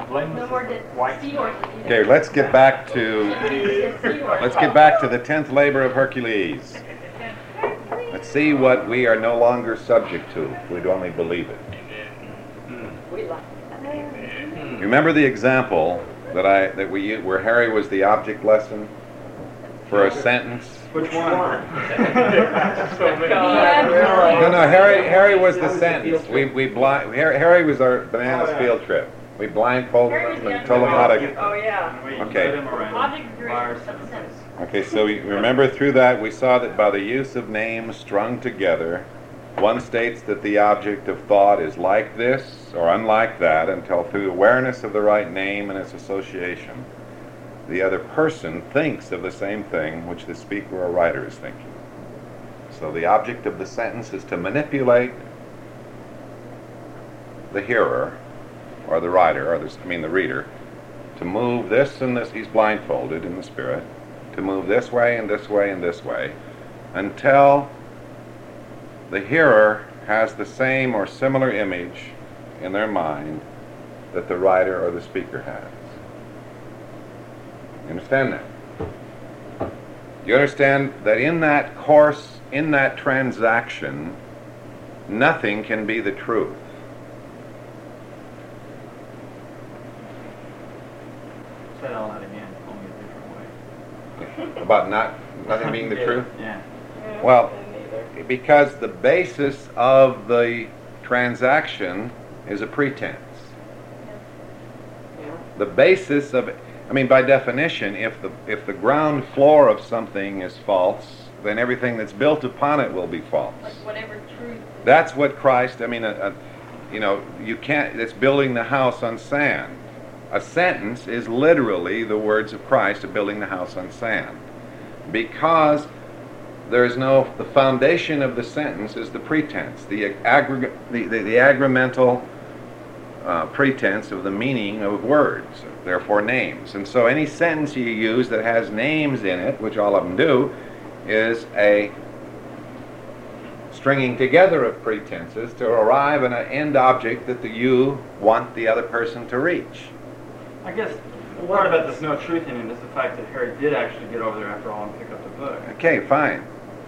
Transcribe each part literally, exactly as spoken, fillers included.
No more did seahorses. Okay, let's get back to let's get back to the tenth labor of Hercules. Let's see what we are no longer subject to if we'd only believe it. Remember the example that I that we used where Harry was the object lesson for a sentence? Which one? No, no. Harry Harry was the sentence. We we blind. Harry, Harry was our bananas field trip. We blindfolded him and told him how to. Oh, yeah. Okay. Object degree substance. Okay, so we remember through that we saw that by the use of names strung together, one states that the object of thought is like this or unlike that until through awareness of the right name and its association, the other person thinks of the same thing which the speaker or writer is thinking. So the object of the sentence is to manipulate the hearer or the writer, or the, I mean the reader, to move this and this, he's blindfolded in the spirit, to move this way and this way and this way until the hearer has the same or similar image in their mind that the writer or the speaker has. You understand that? You understand that in that course, in that transaction, nothing can be the truth. Say all that again, only a different way. About not nothing being the truth? Yeah. Well, because the basis of the transaction is a pretense. The basis of, I mean, by definition, if the if the ground floor of something is false, then everything that's built upon it will be false. Like whatever truth. That's what Christ, I mean, a, a, you know, you can't, it's building the house on sand. A sentence is literally the words of Christ of building the house on sand. Because there is no, the foundation of the sentence is the pretense, the aggregate, the, the, the agremental uh, pretense of the meaning of words, therefore names. And so any sentence you use that has names in it, which all of them do, is a stringing together of pretenses to arrive at an end object that the you want the other person to reach. I guess the part about this no truth in it is the fact that Harry did actually get over there after all and pick up the book. Okay, fine.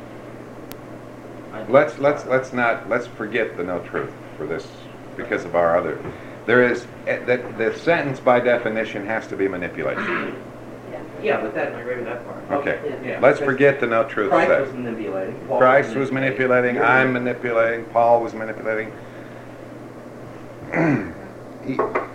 I- Let's let's let's not let's forget the no truth for this because of our other. There is that the sentence by definition has to be manipulation. Yeah, but that, I agree with that part. Okay, yeah. let's forget the no truth Christ was set. manipulating. Paul Christ was manipulating. You're I'm manipulating. manipulating. Paul was manipulating. He,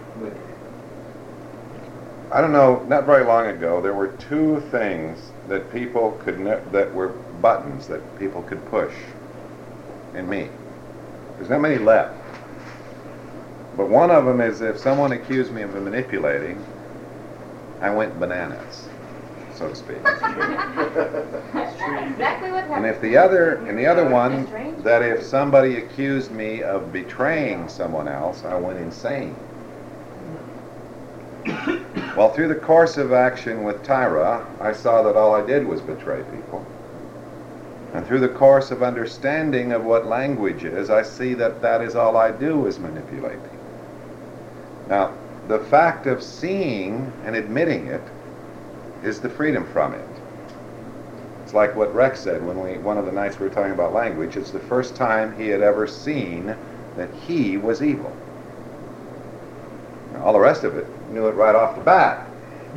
I don't know. Not very long ago, there were two things that people could ne- that were buttons that people could push in me. There's not many left. But one of them is if someone accused me of manipulating, I went bananas, so to speak. That's exactly what happened. And if the other, and the other one, that if somebody accused me of betraying someone else, I went insane. Well, through the course of action with Tyra, I saw that all I did was betray people. And through the course of understanding of what language is, I see that that is all I do is manipulate people. Now, the fact of seeing and admitting it is the freedom from it. It's like what Rex said when we, one of the nights we were talking about language. It's the first time he had ever seen that he was evil. Now, all the rest of it, knew it right off the bat.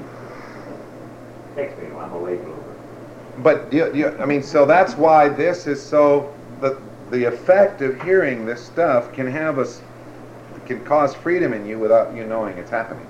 Takes me a while, I'm awake a little bit. But, you, you, I mean, so that's why this is so, the, the effect of hearing this stuff can have us, can cause freedom in you without you knowing it's happening.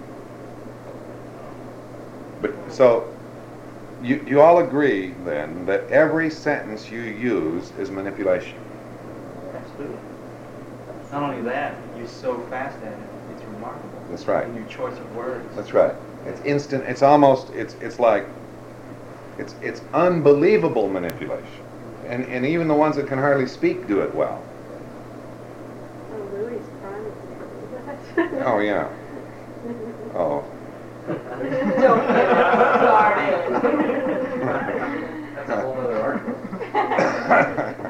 But, so, you, you all agree, then, that every sentence you use is manipulation. Absolutely. Not only that, you're so fast at it, it's remarkable. That's right. And your choice of words. That's right. It's instant, it's almost, it's it's like, it's it's unbelievable manipulation. And and even the ones that can hardly speak do it well. Oh, Louis' prime example. Oh, yeah. Oh. Don't get us started. That's a whole other argument.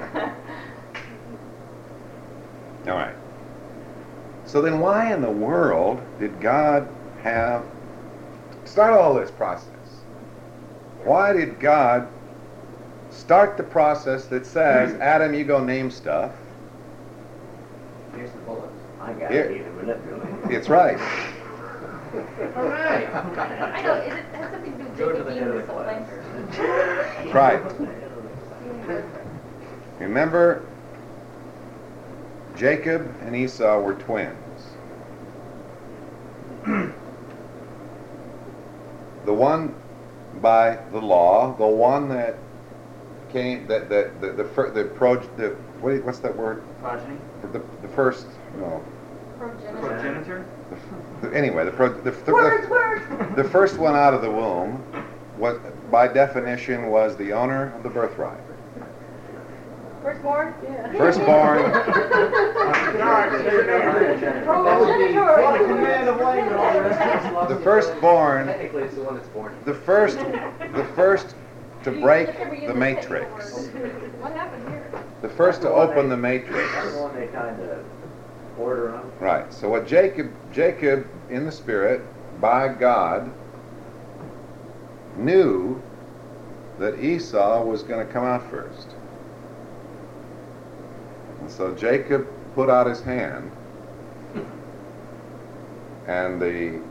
All right. So then why in the world did God have start all this process? Why did God start the process that says, Adam, you go name stuff? Here's the bullets. I got Here. it even manipulated. It's right. All right. I know, is it has something to do with Go to Jacob the being head of the the class. supplanter? Right. Remember, Jacob and Esau were twins. The one by the law, the one that came, that that the the fir- the pro the what, what's that word? Progeny? The the first no. Progenitor. Progenitor? The, anyway, the, pro, the, the, Words, the, words! the first one out of the womb was, by definition, was the owner of the birthright. Firstborn? Yeah. Firstborn. That would be Progenitor. the command of land and all the rest of us. The firstborn, Technically, it's the one that's born. the first, the first to break the matrix, What happened here? the first to open the That's matrix. the one they kind of order on. Right. So what Jacob, Jacob in the spirit, by God, knew that Esau was going to come out first. And so Jacob put out his hand, and the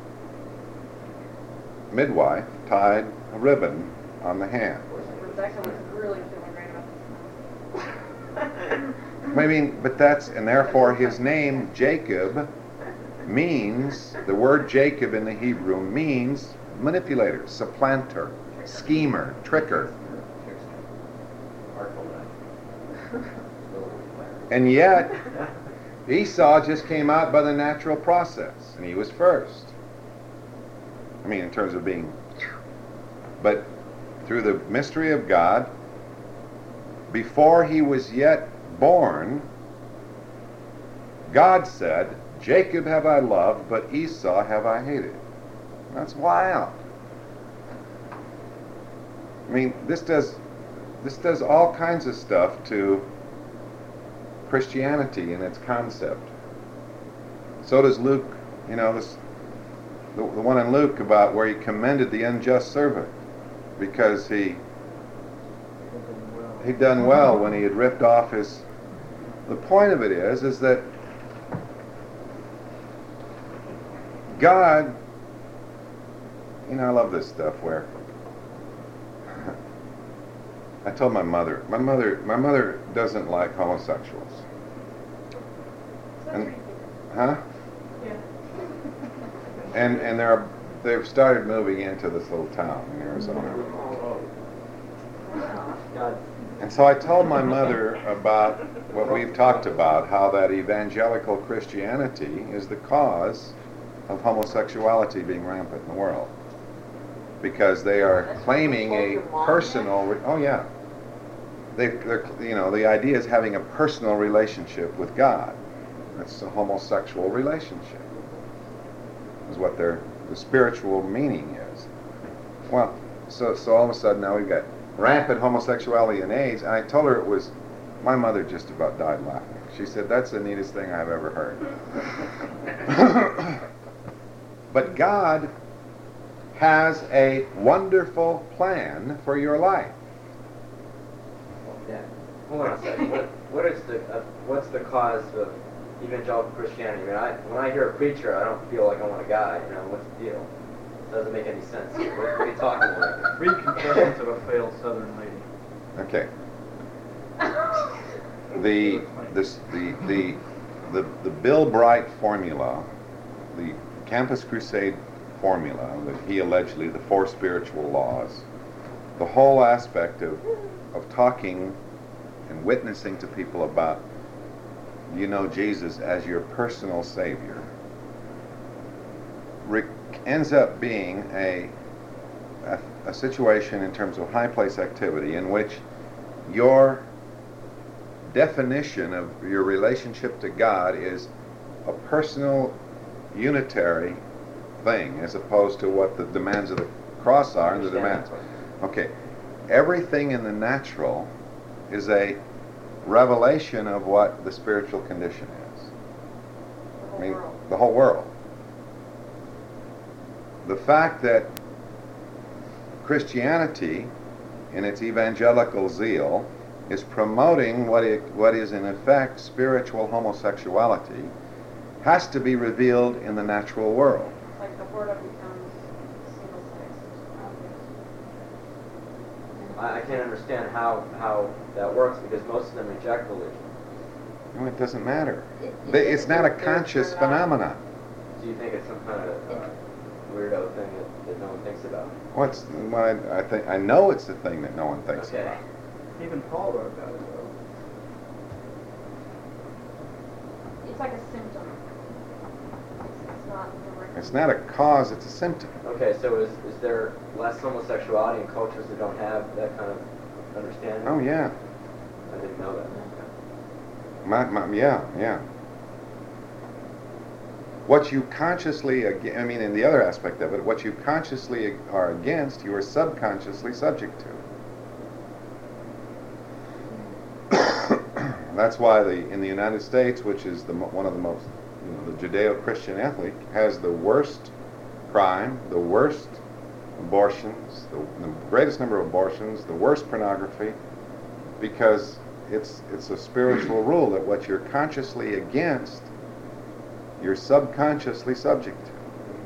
midwife tied a ribbon on the hand. Rebecca was really feeling great about this. I mean, but that's, and therefore his name, Jacob, means, the word Jacob in the Hebrew means manipulator, supplanter, schemer, tricker. Artful knife. And yet, Esau just came out by the natural process, and he was first. I mean, in terms of being, but through the mystery of God, before he was yet born, God said, Jacob have I loved, but Esau have I hated. That's wild. I mean, this does this does all kinds of stuff to Christianity and its concept. So does Luke, you know, this, the, the one in Luke about where he commended the unjust servant because he he'd done well when he had ripped off his. The point of it is, is that God, you know, I love this stuff where I told my mother, my mother, my mother doesn't like homosexuals. And, huh? Yeah. And and they're they've started moving into this little town in Arizona. God. And so I told my mother about what we've talked about, how that evangelical Christianity is the cause of homosexuality being rampant in the world. Because they are claiming a personal, re- oh yeah, they, they're, you know, the idea is having a personal relationship with God. That's a homosexual relationship, is what their the spiritual meaning is. Well, so so all of a sudden now we've got rampant homosexuality and AIDS, and I told her it was, my mother just about died laughing. She said, that's the neatest thing I've ever heard. But God has a wonderful plan for your life. Yeah. Hold on a second. What, what is the uh, what's the cause of evangelical Christianity? I mean, I, when I hear a preacher, I don't feel like I want a guy. You know, what's the deal? Doesn't make any sense. What, what are you talking about? Read Confessions of a Failed Southern Lady. Okay. The this the the the the Bill Bright formula, the Campus Crusade formula that he allegedly, the four spiritual laws, the whole aspect of of talking and witnessing to people about, you know, Jesus as your personal Savior, re- ends up being a, a a situation in terms of high place activity in which your definition of your relationship to God is a personal, unitary thing, as opposed to what the demands of the cross are and the demands. Okay, everything in the natural is a revelation of what the spiritual condition is. I mean, the whole world. the fact that Christianity, in its evangelical zeal, is promoting what, it, what is in effect spiritual homosexuality, has to be revealed in the natural world. It's like the word becomes single-sexed. I, I can't understand how, how that works because most of them reject religion. No, it doesn't matter. It- it They- It's is not a weird conscious for that. phenomenon. Do you think it's some kind of uh, weirdo thing that, that no one thinks about? What's well, I, I think I know it's the thing that no one thinks Okay. about. Even Paul wrote about it, though. It's like a symptom. It's, it's not direct. It's not a cause; it's a symptom. Okay, so is, is there less homosexuality in cultures that don't have that kind of understanding? Oh yeah, I didn't know that. my, my, yeah, yeah. What you consciously, ag- I mean, in the other aspect of it, what you consciously are against, you are subconsciously subject to. That's why the in the United States, which is the mo- one of the most, you know, the Judeo-Christian ethnic, has the worst crime, the worst abortions, the, the greatest number of abortions, the worst pornography, because it's it's a spiritual rule that what you're consciously against, you're subconsciously subject to.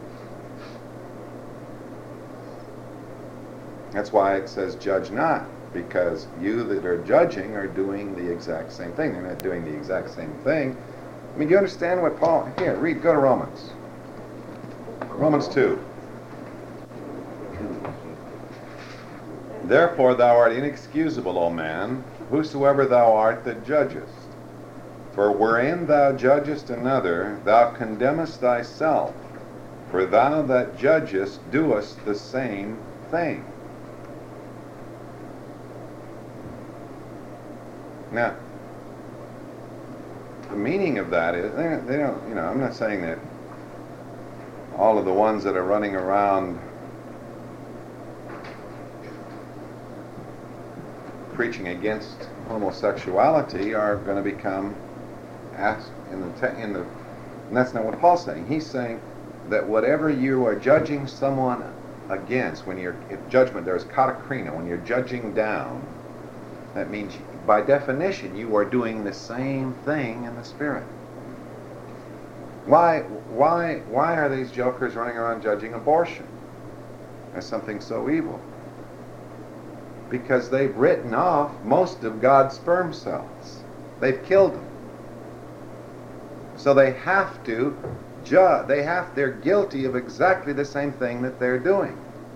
That's why it says judge not, because you that are judging are doing the exact same thing. They're not doing the exact same thing. I mean, do you understand what Paul, here, read, go to Romans. Romans two. Therefore thou art inexcusable, O man, whosoever thou art that judgest. For wherein thou judgest another, thou condemnest thyself. For thou that judgest doest the same thing. Now, the meaning of that is, they don't, they don't, you know, I'm not saying that all of the ones that are running around preaching against homosexuality are going to become asked in the te- in the and that's not what Paul's saying. He's saying that whatever you are judging someone against, when you're in judgment, there's katakrina, when you're judging down, that means by definition you are doing the same thing in the spirit. Why why why are these jokers running around judging abortion as something so evil? Because they've written off most of God's sperm cells. They've killed them. So they have to judge, they have, they're guilty of exactly the same thing that they're doing.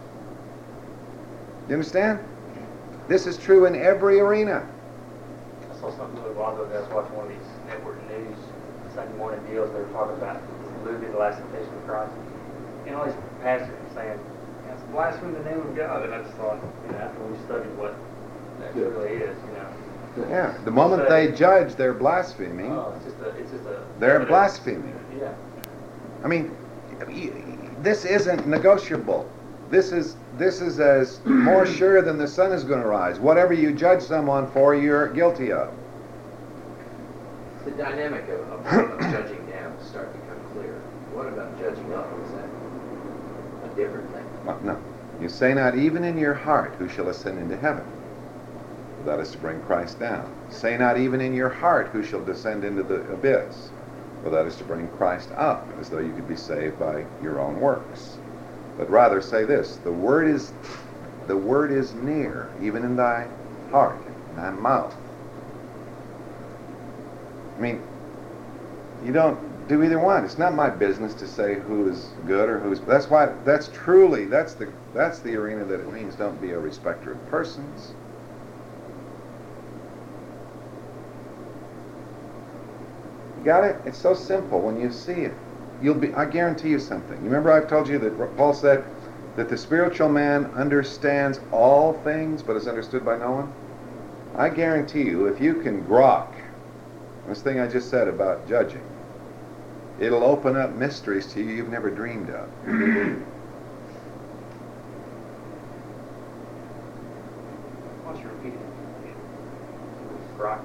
You understand? This is true in every arena. I saw something a little while ago. I was watching one of these network news Sunday morning deals. They were talking about the movie The Last Temptation of Christ. And all these pastors were saying, it's blasphemy in the name of God. And I just thought, you know, after we studied what that really is, you know. Yeah, the moment they judge, they're blaspheming. Oh, it's just a, it's just a. They're blaspheming. Yeah. I mean, this isn't negotiable. This is this is as more sure than the sun is going to rise. Whatever you judge someone for, you're guilty of. The dynamic of, of, of judging down is starting to become clear. What about judging up? Is that a different thing? Well, no. You say not even in your heart who shall ascend into heaven. That is to bring Christ down. Say not even in your heart who shall descend into the abyss. For that is to bring Christ up, as though you could be saved by your own works. But rather say this, the word is the word is near, even in thy heart, in thy mouth. I mean, you don't do either one. It's not my business to say who is good or who's. That's why. That's truly. That's the. That's the arena that it means. Don't be a respecter of persons. You got it? It's so simple when you see it. You'll be. I guarantee you something. You remember I've told you that Paul said that the spiritual man understands all things, but is understood by no one. I guarantee you, if you can grok this thing I just said about judging, it'll open up mysteries to you you've never dreamed of. Why don't you repeat it? Grokked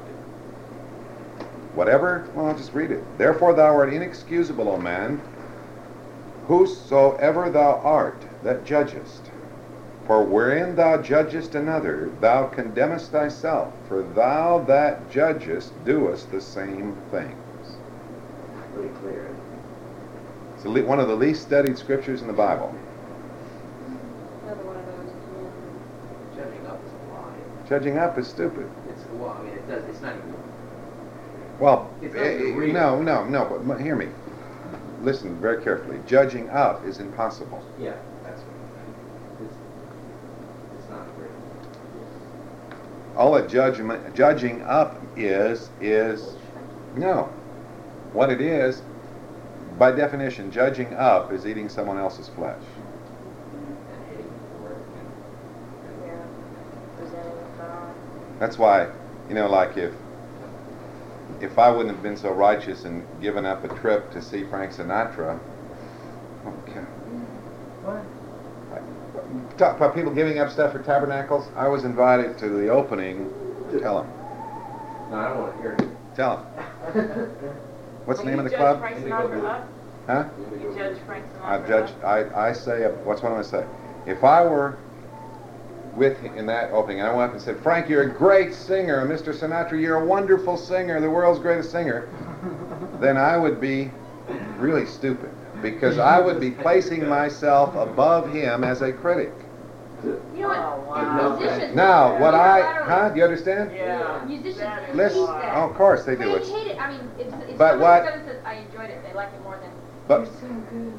it. Whatever, well, I'll just read it. Therefore thou art inexcusable, O man, whosoever thou art that judgest. For wherein thou judgest another, thou condemnest thyself, for thou that judgest doest the same things. Pretty clear. It's the le- one of the least studied scriptures in the Bible. Another one of those. Judging up is a lie. Judging up is stupid. It's, well, I mean, it does, it's not even, Well, It's not eh, the eh, real- no, no, no, but m- hear me. Listen very carefully. Judging up is impossible. yeah, that's what, it's, it's not real. All that judgment, judging up is, is, no. What it is, by definition, judging up is eating someone else's flesh. And hating for it, and, Yeah. Presenting with God. That's why, you know, like if if I wouldn't have been so righteous and given up a trip to see Frank Sinatra, okay. What? Talk about people giving up stuff for tabernacles. I was invited to the opening. Tell them. no, I don't want to hear it. Tell them. What's the name of the You club? judge Frank Indigo Blue. Sinatra up? Huh? You judge Frank Sinatra I judge. up? I, I say. What's what I'm going to say? If I were with him in that opening, and I went up and said, "Frank, you're a great singer, Mister Sinatra. You're a wonderful singer, the world's greatest singer," then I would be really stupid because I would be placing myself above him as a critic. You know what? Oh, wow. Musicians. Now, what I, unilaterally- huh? Do you understand? Yeah. Musicians That is Listen. hate why. that. Oh, of course they do. They It's, hate it. I mean, if, if But someone what- comes and says, I enjoyed it, they like it more than, but you're so good.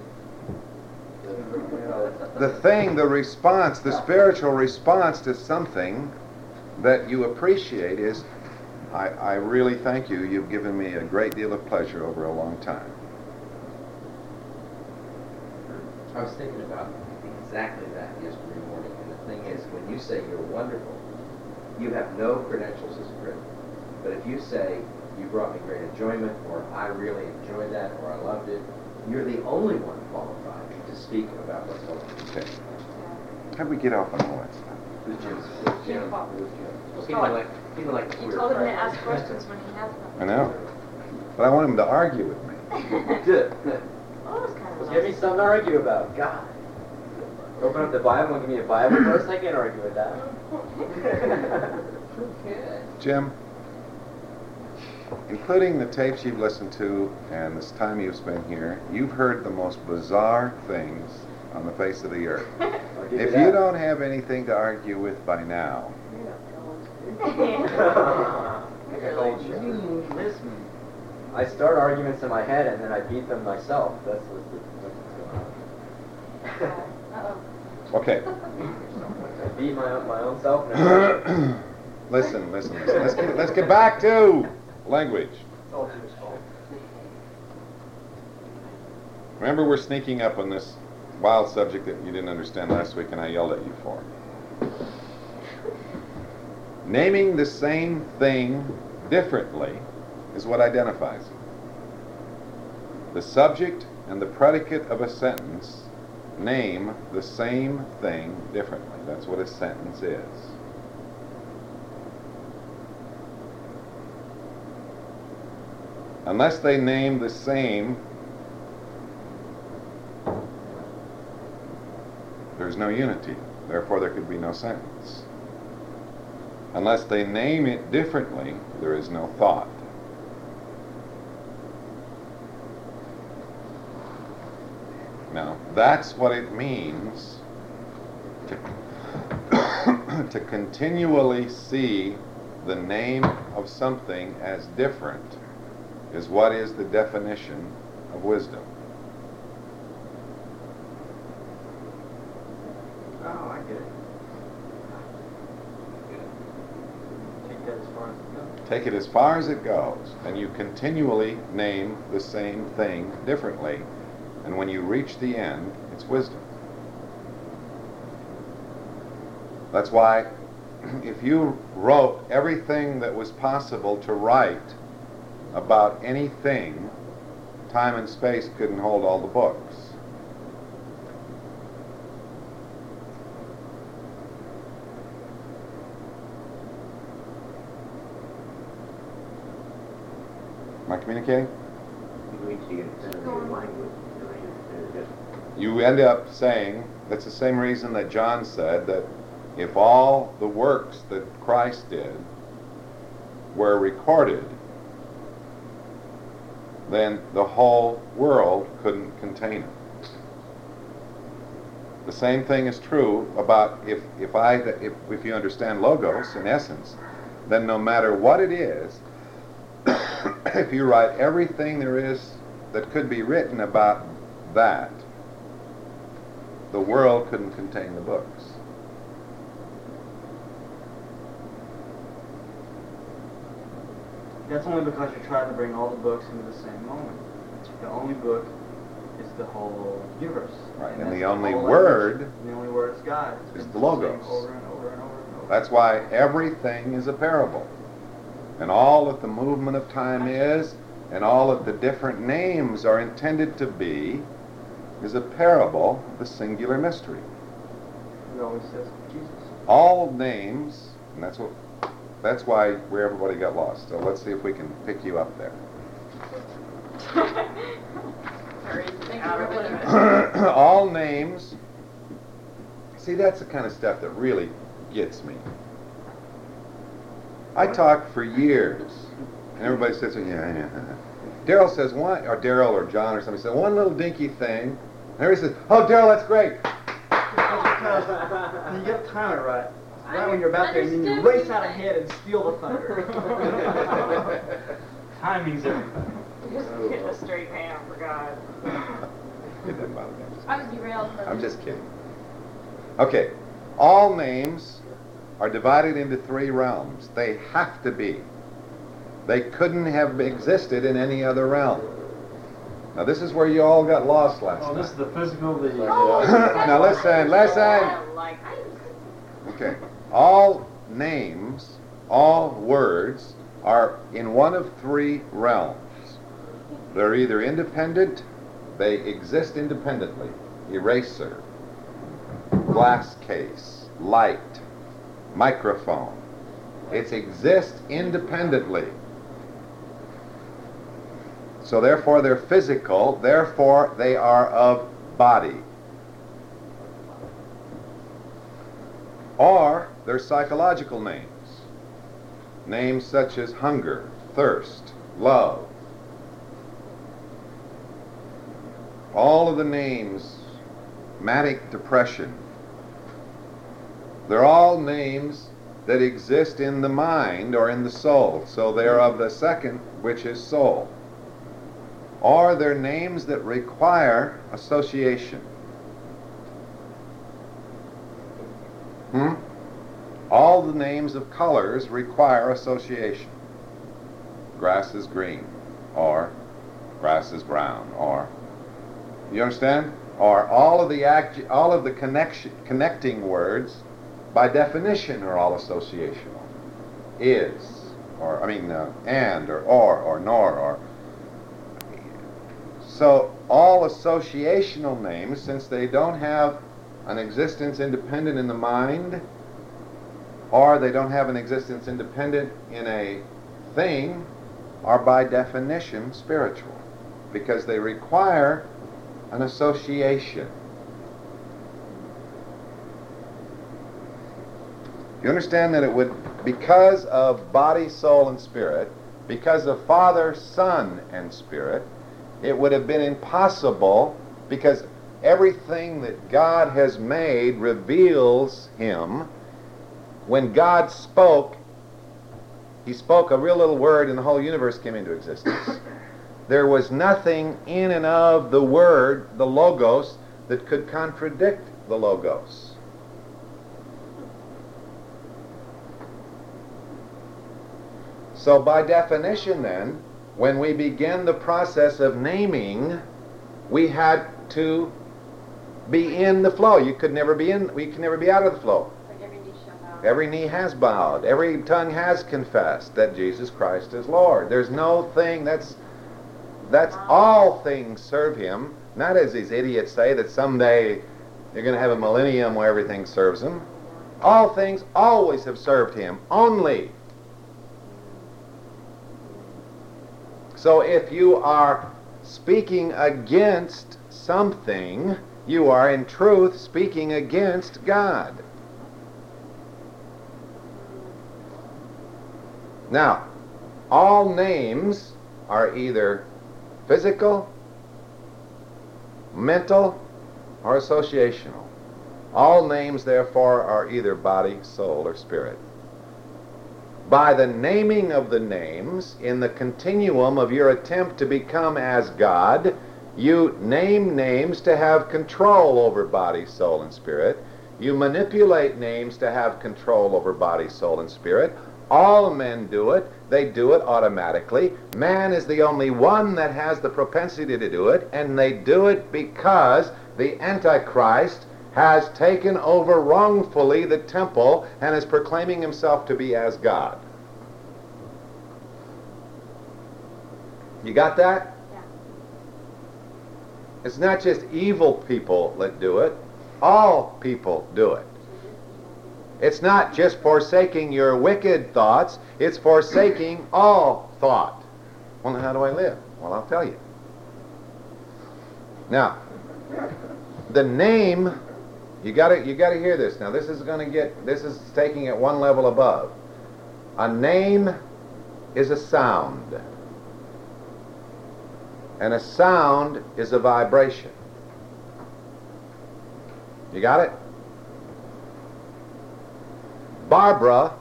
the thing, the response, the spiritual response to something that you appreciate is, I, I really thank you. You've given me a great deal of pleasure over a long time. I was thinking about exactly that yesterday morning, and the thing is, when you say you're wonderful, you have no credentials as a critic. But if you say, you brought me great enjoyment, or I really enjoyed that, or I loved it, you're the only one qualified to speak about what's going on. Okay. How do we get off on all that stuff? Who's Jim's? Who's Jim? Jim. Who's Jim? Just Feeling call it- like, feeling like You we're told him to friends. ask questions when he has them. I know. But I want him to argue with me. Good. Oh, that was kind of Give me nice. something to argue about. God. Open up the Bible and give me a Bible verse. I can't argue with that. Good. Jim, including the tapes you've listened to and this time you've spent here, you've heard the most bizarre things on the face of the earth. I'll give If that. you don't have anything to argue with by now, Listen. I start arguments in my head and then I beat them myself. That's what's, what's going on. Uh-oh. okay. I beat my own, my own self. And I listen, listen, listen. Let's get, let's get back to language. It's all Jim's fault. Remember, we're sneaking up on this wild subject that you didn't understand last week and I yelled at you for. Naming the same thing differently is what identifies it. The subject and the predicate of a sentence name the same thing differently. That's what a sentence is. Unless they name the same, there's no unity. Therefore, there could be no sentence. Unless they name it differently, there is no thought. Now, that's what it means to, to continually see the name of something as different, is what is the definition of wisdom. Oh, I get it. Take that as far as it goes. Take it as far as it goes, and you continually name the same thing differently, and when you reach the end, it's wisdom. That's why if you wrote everything that was possible to write about anything, time and space couldn't hold all the books. Am I communicating? We need to get into language. I mean, there's just you end up saying, that's the same reason that John said that if all the works that Christ did were recorded, then the whole world couldn't contain it. The same thing is true about if, if I if, if you understand logos in essence, then no matter what it is, if you write everything there is that could be written about that, the world couldn't contain the books. That's only because you tried to bring all the books into the same moment. The only book is the whole universe. Right, and that's the only whole word language. The only word is God. It's is been the saying Logos. Over and over and over and over. That's why everything is a parable. And all that the movement of time is, and all that the different names are intended to be, is a parable of the singular mystery. It always says Jesus. All names, and that's what that's why where everybody got lost. So let's see if we can pick you up there. Hurry, Thank out you of for limit. All names. See, that's the kind of stuff that really gets me. I talked for years, and everybody says, yeah, yeah. Daryl says one, or Daryl or John or somebody said one little dinky thing, and everybody says, oh, Daryl, that's great. Because you get the timer right. Right when you're about there, and then you Understood what race you're out saying. ahead and steal the thunder. Timing's everything. Just getting a straight hand, for God. It doesn't bother me. I was derailed for I'm just kidding. Okay, all names are divided into three realms. They have to be. They couldn't have existed in any other realm. Now this is where you all got lost last Oh, this is night. the physical, the... Now listen, listen. I like Okay, all names, all words are in one of three realms. They're either independent, they exist independently, eraser, glass case, light, microphone. It exists independently. So therefore they're physical, therefore they are of body. Or they're psychological names. Names such as hunger, thirst, love. All of the names, manic depression, they're all names that exist in the mind or in the soul. So they're of the second, which is soul. Or they're names that require association. Hmm? All the names of colors require association. Grass is green, or grass is brown, or you understand? Or all of the act, all of the connection, connecting words, by definition, are all associational. Is, or I mean, uh, and, or or, or nor, or. So all associational names, since they don't have an existence independent in the mind, or they don't have an existence independent in a thing, are by definition spiritual, because they require an association. You understand that it would, because of body, soul, and spirit, because of Father, Son, and Spirit, it would have been impossible, because everything that God has made reveals Him. When God spoke, He spoke a real little word and the whole universe came into existence. There was nothing in and of the Word, the Logos, that could contradict the Logos. So by definition then, when we begin the process of naming, we had to be in the flow. You could never be in, we could never be out of the flow. Like every knee shall bow. Every knee has bowed. Every tongue has confessed that Jesus Christ is Lord. There's no thing that's, that's all things serve Him. Not as these idiots say that someday you're going to have a millennium where everything serves Him. All things always have served Him, only. So if you are speaking against something, you are in truth speaking against God. Now, all names are either physical, mental, or associational. All names, therefore, are either body, soul, or spirit. By the naming of the names, in the continuum of your attempt to become as God, you name names to have control over body, soul, and spirit. You manipulate names to have control over body, soul, and spirit. All men do it. They do it automatically. Man is the only one that has the propensity to do it, and they do it because the Antichrist has taken over wrongfully the temple and is proclaiming himself to be as God. You got that? Yeah. It's not just evil people that do it. All people do it. It's not just forsaking your wicked thoughts, it's forsaking all thought. Well, then how do I live? Well, I'll tell you. Now, the name, you gotta you gotta hear this. Now, this is gonna get this is taking it one level above. A name is a sound. And a sound is a vibration. You got it? Barbara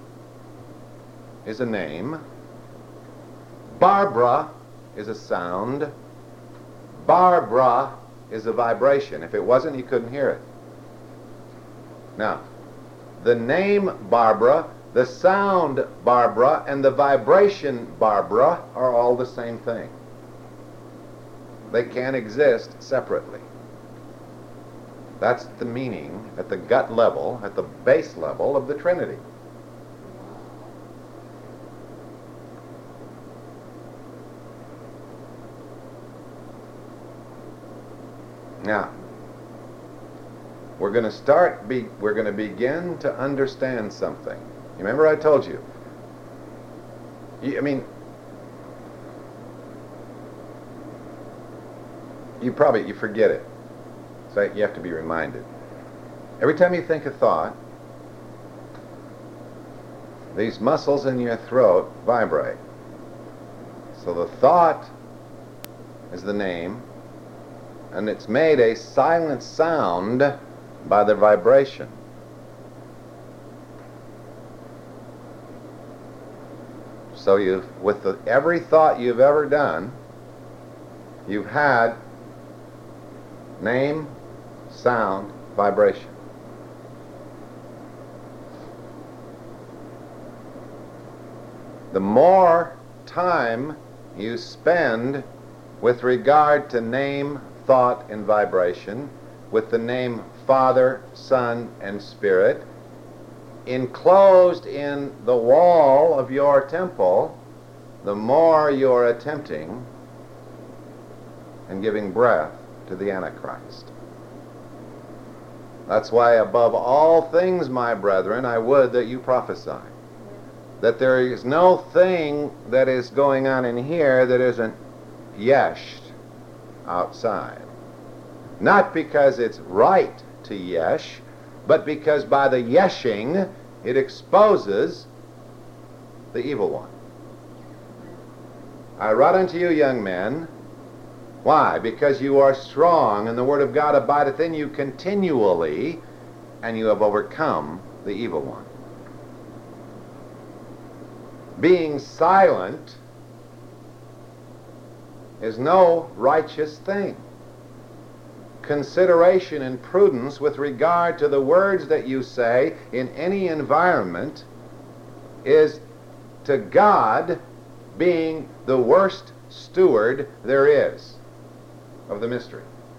is a name. Barbara is a sound. Barbara is a vibration. If it wasn't, you couldn't hear it. Now, the name Barbara, the sound Barbara, and the vibration Barbara are all the same thing. They can't exist separately. That's the meaning at the gut level, at the base level of the Trinity. Now, we're going to start, be, we're going to begin to understand something. You remember I told you? you I mean, you probably, you forget it. So you have to be reminded. Every time you think a thought, these muscles in your throat vibrate. So the thought is the name, and it's made a silent sound by the vibration. So you've, with the, every thought you've ever done, you've had name, sound, vibration. The more time you spend with regard to name, thought, and vibration, with the name Father, Son, and Spirit, enclosed in the wall of your temple, the more you're attempting and giving breath to the Antichrist. That's why above all things, my brethren, I would that you prophesy. That there is no thing that is going on in here that isn't yeshed outside. Not because it's right to yesh, but because by the yeshing it exposes the evil one. I write unto you, young men. Why? Because you are strong, and the word of God abideth in you continually, and you have overcome the evil one. Being silent is no righteous thing. Consideration and prudence with regard to the words that you say in any environment is to God being the worst steward there is of the mystery.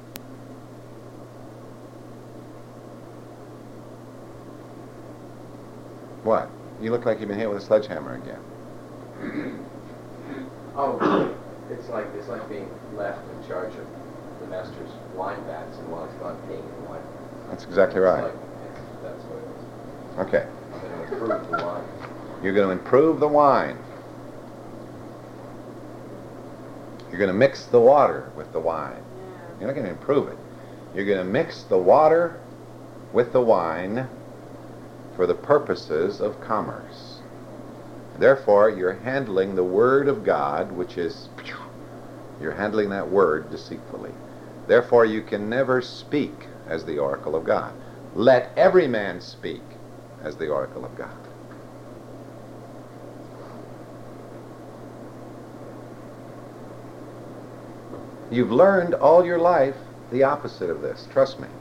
What? You look like you've been hit with a sledgehammer again. Oh, it's like it's like being left in charge of the master's wine vats and while he's gone peeing in the wine. That's exactly It's right. like, it's, that's what it is. Okay. I'm going to improve the wine. You're going to improve the wine. You're going to mix the water with the wine. You're not going to improve it. You're going to mix the water with the wine for the purposes of commerce. Therefore, you're handling the Word of God, which is, you're handling that Word deceitfully. Therefore, you can never speak as the oracle of God. Let every man speak as the oracle of God. You've learned all your life the opposite of this. Trust me.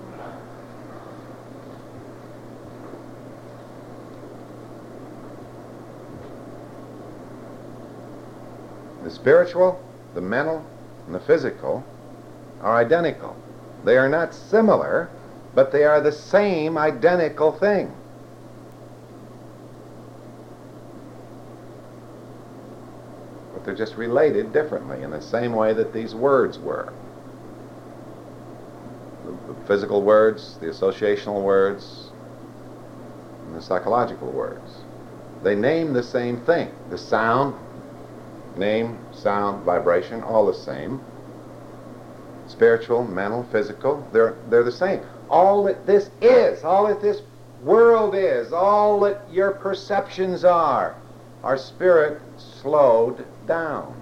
The spiritual, the mental, and the physical are identical. They are not similar, but they are the same identical thing. But they're just related differently in the same way that these words were. The, the physical words, the associational words, and the psychological words. They name the same thing. The sound, name, sound, vibration, all the same. Spiritual, mental, physical, they're, they're the same. All that this is, all that this world is, all that your perceptions are, are spirit slowed down.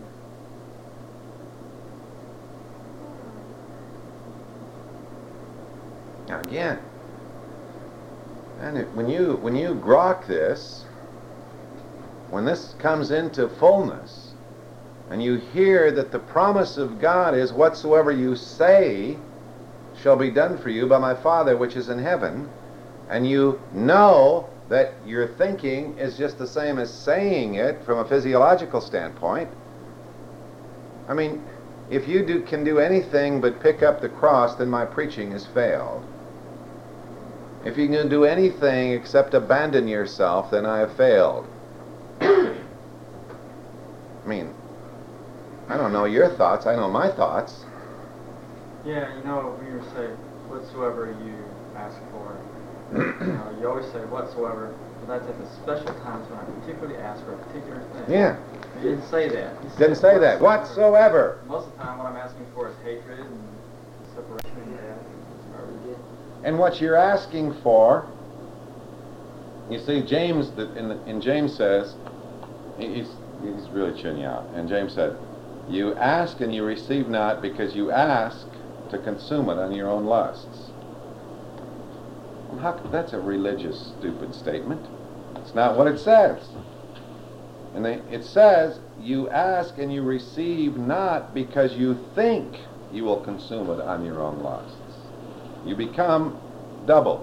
Now again, and it, when you when you grok this, when this comes into fullness, and you hear that the promise of God is whatsoever you say shall be done for you by my Father which is in heaven, and you know that your thinking is just the same as saying it from a physiological standpoint. I mean, if you do, can do anything but pick up the cross, then my preaching has failed. If you can do anything except abandon yourself, then I have failed. I mean, I don't know your thoughts, I know my thoughts. Yeah, you know, when you say, whatsoever you ask for, you know, you always say whatsoever, but that's at the special times when I particularly ask for a particular thing. Yeah. You didn't say that. You Didn't said say that. Whatsoever. Most of the time what I'm asking for is hatred and separation. Yeah. And what you're asking for, you see, James, the, in, the, in James says, he- he's, he's really chewing you out, and James said, you ask and you receive not because you ask to consume it on your own lusts. Well, how, that's a religious, stupid statement. It's not what it says. And they, it says, you ask and you receive not because you think you will consume it on your own lusts. You become double.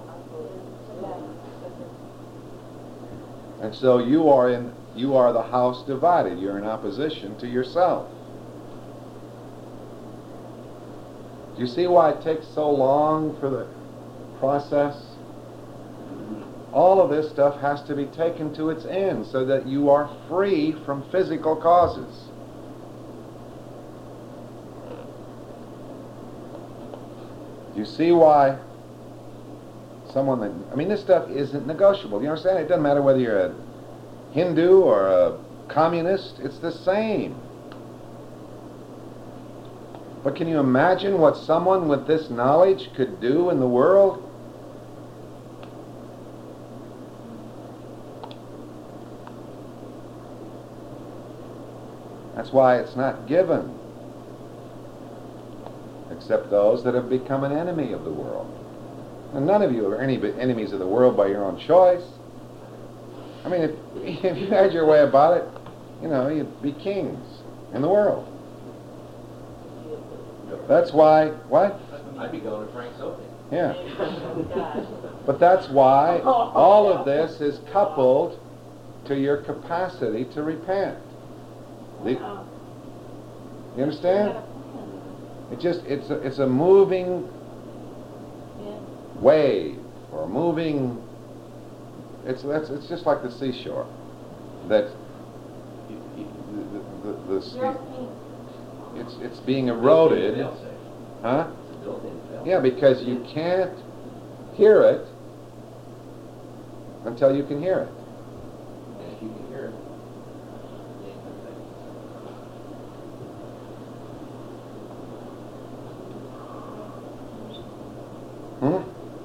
And so you are in, you are the house divided. You're in opposition to yourself. Do you see why it takes so long for the process? All of this stuff has to be taken to its end so that you are free from physical causes. Do you see why someone that, I mean, this stuff isn't negotiable. You understand? It doesn't matter whether you're a Hindu or a communist, it's the same. But can you imagine what someone with this knowledge could do in the world? That's why it's not given, except those that have become an enemy of the world. And none of you are any enemies of the world by your own choice. I mean, if, if you had your way about it, you know, you'd be kings in the world. That's why, what? I'd be going to Frank's opening. Yeah. But that's why all of this is coupled to your capacity to repent. The, you understand? It just, it's a, it's a moving wave, or a moving, it's, that's, it's just like the seashore. That, the, the, the, the, it's, it's being eroded. Huh? Yeah, because you can't hear it until you can hear it. And if you can hear it, Hmm?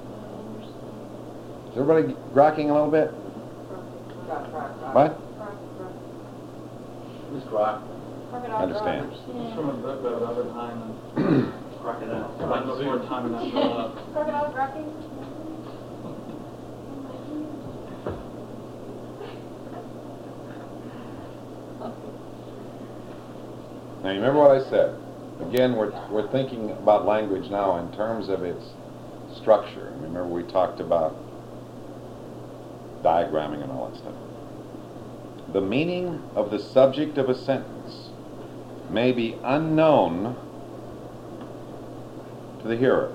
Is everybody grokking a little bit? What? Who's Grok? Crocodile Understand. Roberts. It's from a book by Robert Hyman. Crocodile. Right before time enough to love. Crocodile grokking? Now, you remember what I said? Again, we're, we're thinking about language now in terms of its structure. Remember we talked about diagramming and all that stuff. The meaning of the subject of a sentence may be unknown to the hearer,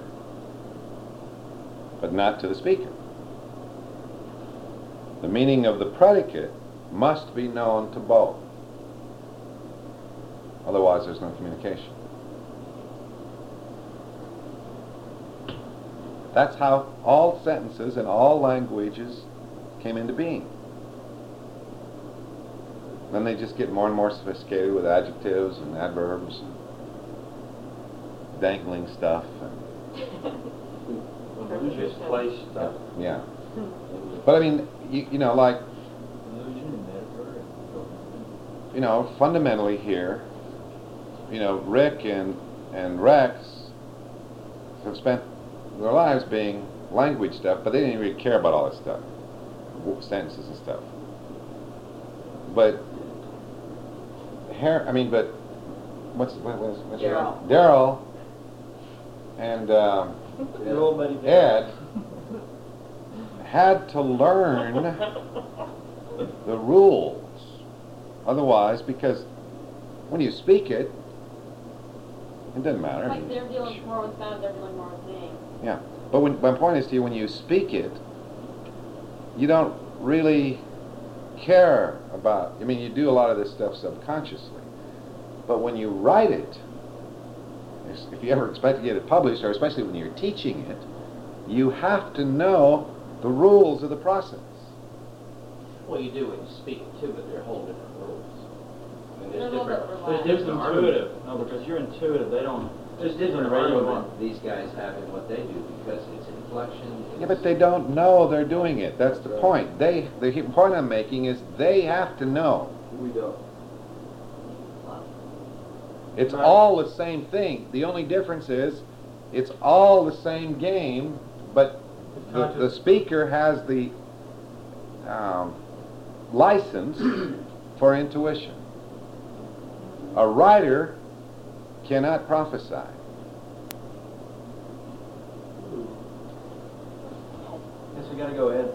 but not to the speaker. The meaning of the predicate must be known to both. Otherwise, there's no communication. That's how all sentences in all languages came into being. Then they just get more and more sophisticated with adjectives and adverbs and dangling stuff. And Just place stuff. yeah. But I mean, you, you know, like, you know, fundamentally here, you know, Rick and, and Rex have spent their lives being language stuff, but they didn't really care about all this stuff, w- sentences and stuff. But, Har- I mean, but, what's, what, what's, what's your Daryl. name? Daryl and um, Your old buddy Ed had to learn the rules. Otherwise, because when you speak it, it doesn't matter. I Like mean, they're dealing more with God, they're dealing more with me. yeah, but when, my point is to you, when you speak it, you don't really care about, I mean, you do a lot of this stuff subconsciously, but when you write it, if you ever expect to get it published, or especially when you're teaching it, you have to know the rules of the process. Well, you do when you speak it too, but they're whole different rules. I mean, They're there's a little bit different. relaxed. There's, there's intuitive. No, because you're intuitive. They don't. There's this isn't different radio argument one. these guys have in what they do because it's inflection. Yeah, but they don't know they're doing it. That's the point. They, the he- point I'm making is they have to know. We don't. It's Right. all the same thing. The only difference is it's all the same game, but the, the speaker has the um, license for intuition. A writer cannot prophesy. Guess we gotta go ahead.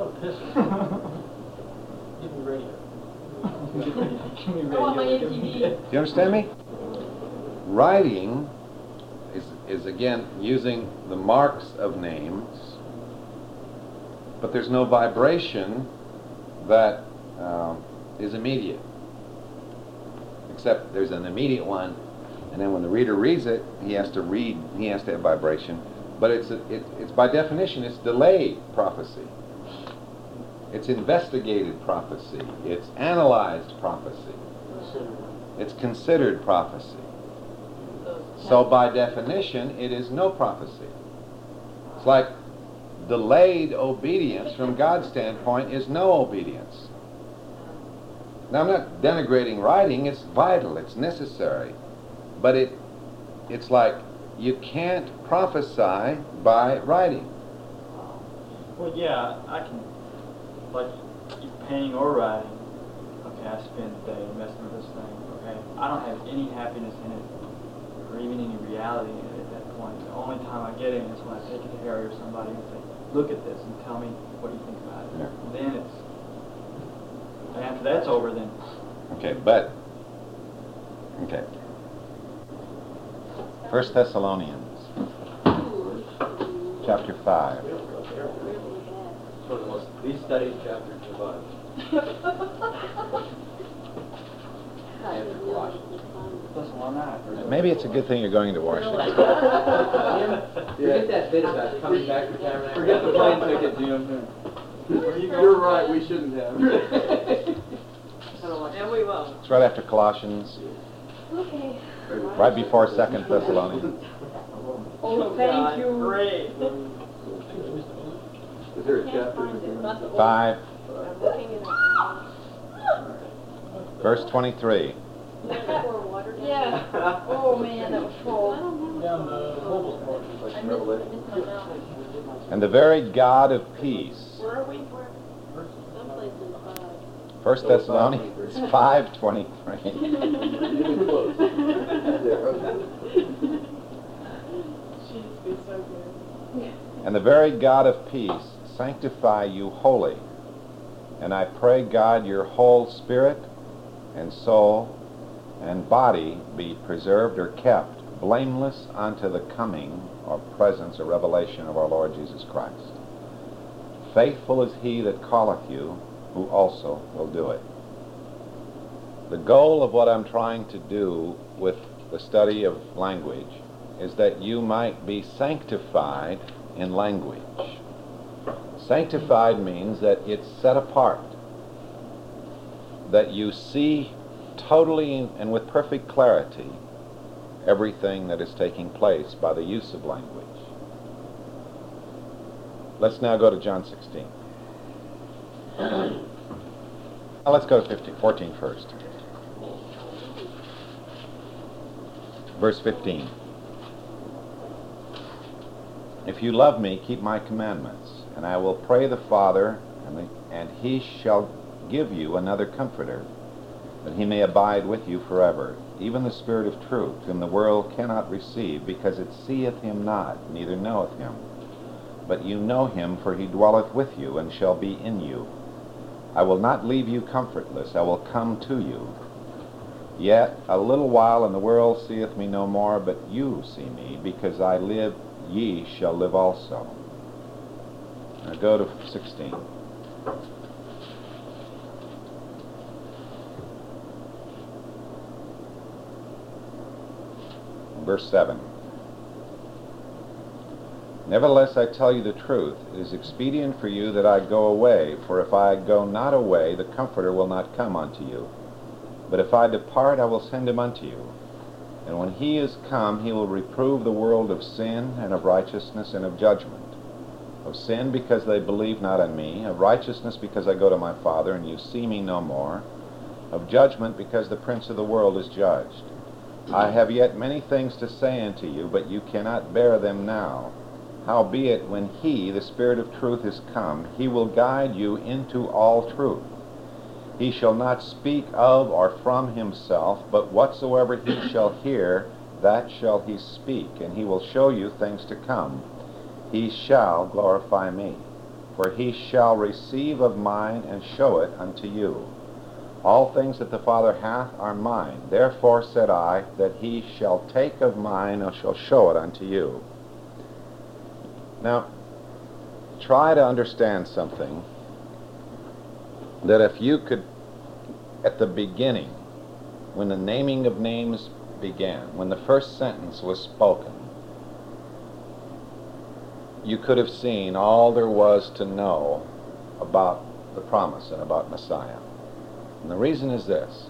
Give me radio. Give me radio. I want my Give me- M T V. Do you understand me? Writing is, is again using the marks of names, but there's no vibration that um, is immediate. Except there's an immediate one, and then when the reader reads it, he has to read, he has to have vibration. But it's, a, it, it's by definition, it's delayed prophecy. It's investigated prophecy. It's analyzed prophecy. It's considered prophecy. So by definition, it is no prophecy. It's like delayed obedience from God's standpoint is no obedience. Now I'm not denigrating writing, it's vital, it's necessary. But it it's like you can't prophesy by writing. Well, yeah, I can, like, painting or writing. Okay, I spend the day messing with this thing. Okay, I don't have any happiness in it, or even any reality in it at that point. The only time I get in is when I take it to Harry or somebody and say, "Look at this and tell me what you think about it." Yeah. And then it's, and after that's over, then Okay, but okay. First Thessalonians chapter five. So the most least studied chapter in the Bible. After Colossians. that's one night. Maybe it's a good thing you're going to Washington. Forget that bit about coming back to Tabernacle. Forget the plane ticket, Jim. You're right, we shouldn't have. And we won't. It's right after Colossians, Okay. right before Second Thessalonians. Oh, thank you. Great. Is there a Can't chapter? find it. That's what- five, I'm looking in it. verse twenty-three. Yeah. Oh man, that was cold. Down the mobile part. I missed, I missed my mouth. And the very God of peace. Where are we? Where? Someplace in five. First Thessalonians five twenty-three. Even close. She's been so good. And the very God of peace sanctify you wholly. And I pray God your whole spirit and soul and body be preserved or kept blameless unto the coming or presence or revelation of our Lord Jesus Christ. Faithful is he that calleth you, who also will do it. The goal of what I'm trying to do with the study of language is that you might be sanctified in language. Sanctified means that it's set apart, that you see totally and with perfect clarity everything that is taking place by the use of language. Let's now go to John sixteen. Now let's go to fifteen, fourteen first. Verse fifteen. If you love me, keep my commandments, and I will pray the Father, and, the, and he shall give you another comforter, that he may abide with you forever, even the Spirit of truth, whom the world cannot receive, because it seeth him not, neither knoweth him. But you know him, for he dwelleth with you, and shall be in you. I will not leave you comfortless, I will come to you. Yet a little while, and the world seeth me no more, but you see me, because I live, ye shall live also. Now go to sixteen. Verse seven. Nevertheless, I tell you the truth, it is expedient for you that I go away, for if I go not away, the Comforter will not come unto you. But if I depart, I will send him unto you. And when he is come, he will reprove the world of sin, and of righteousness, and of judgment. Of sin, because they believe not on me. Of righteousness, because I go to my Father, and you see me no more. Of judgment, because the prince of the world is judged. I have yet many things to say unto you, but you cannot bear them now. Howbeit, when he, the Spirit of truth, is come, he will guide you into all truth. He shall not speak of or from himself, but whatsoever he shall hear, that shall he speak, and he will show you things to come. He shall glorify me, for he shall receive of mine and show it unto you. All things that the Father hath are mine. Therefore said I, that he shall take of mine and shall show it unto you. Now, try to understand something, that if you could, at the beginning, when the naming of names began, when the first sentence was spoken, you could have seen all there was to know about the promise and about Messiah. And the reason is this.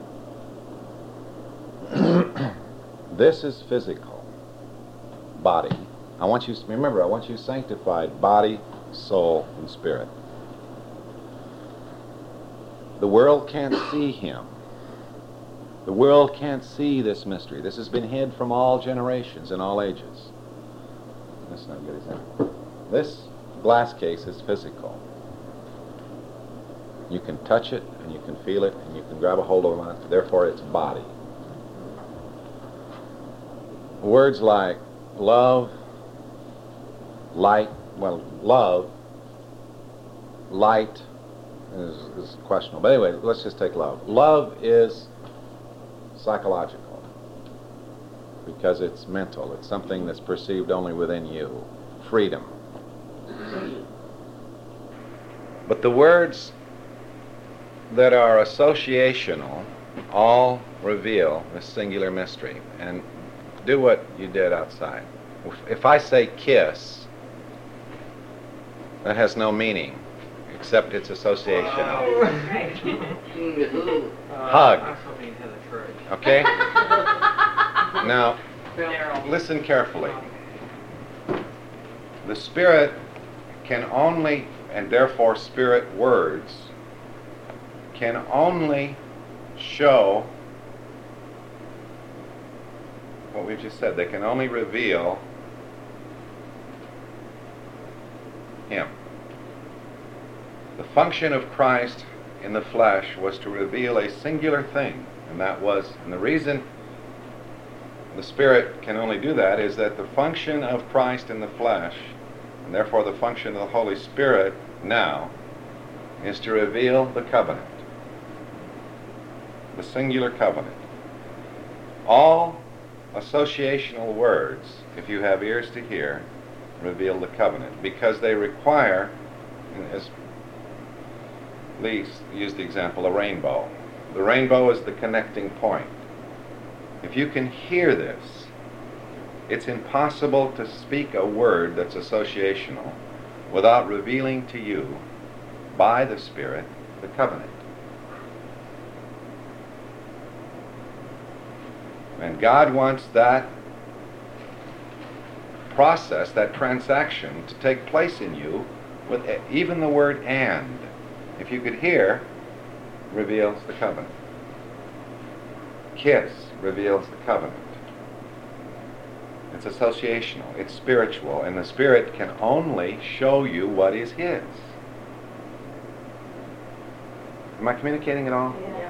This is physical, body. I want you, remember, I want you sanctified, body, soul, and spirit. The world can't see him. The world can't see this mystery. This has been hid from all generations and all ages. That's not a good example. This glass case is physical. You can touch it, and you can feel it, and you can grab a hold of it, therefore it's body. Words like love, light, well, love, light is, is questionable. But anyway, let's just take love. Love is psychological because it's mental. It's something that's perceived only within you. Freedom. But the words that are associational all reveal this singular mystery. And do what you did outside. If I say kiss, that has no meaning, except it's associational. Hug. Okay? Now, listen carefully. The Spirit can only, and therefore spirit words, can only show what we've just said. They can only reveal Him. The function of Christ in the flesh was to reveal a singular thing, and that was, and the reason the Spirit can only do that is that the function of Christ in the flesh, and therefore the function of the Holy Spirit now, is to reveal the covenant, the singular covenant. All associational words, if you have ears to hear, reveal the covenant, because they require, as Lee used the example, a rainbow. The rainbow is the connecting point. If you can hear this, it's impossible to speak a word that's associational without revealing to you, by the Spirit, the covenant. And God wants that process, that transaction, to take place in you with even the word "and." If you could hear, reveals the covenant. Kiss reveals the covenant. It's associational, it's spiritual, and the Spirit can only show you what is His. Am I communicating at all? Yeah.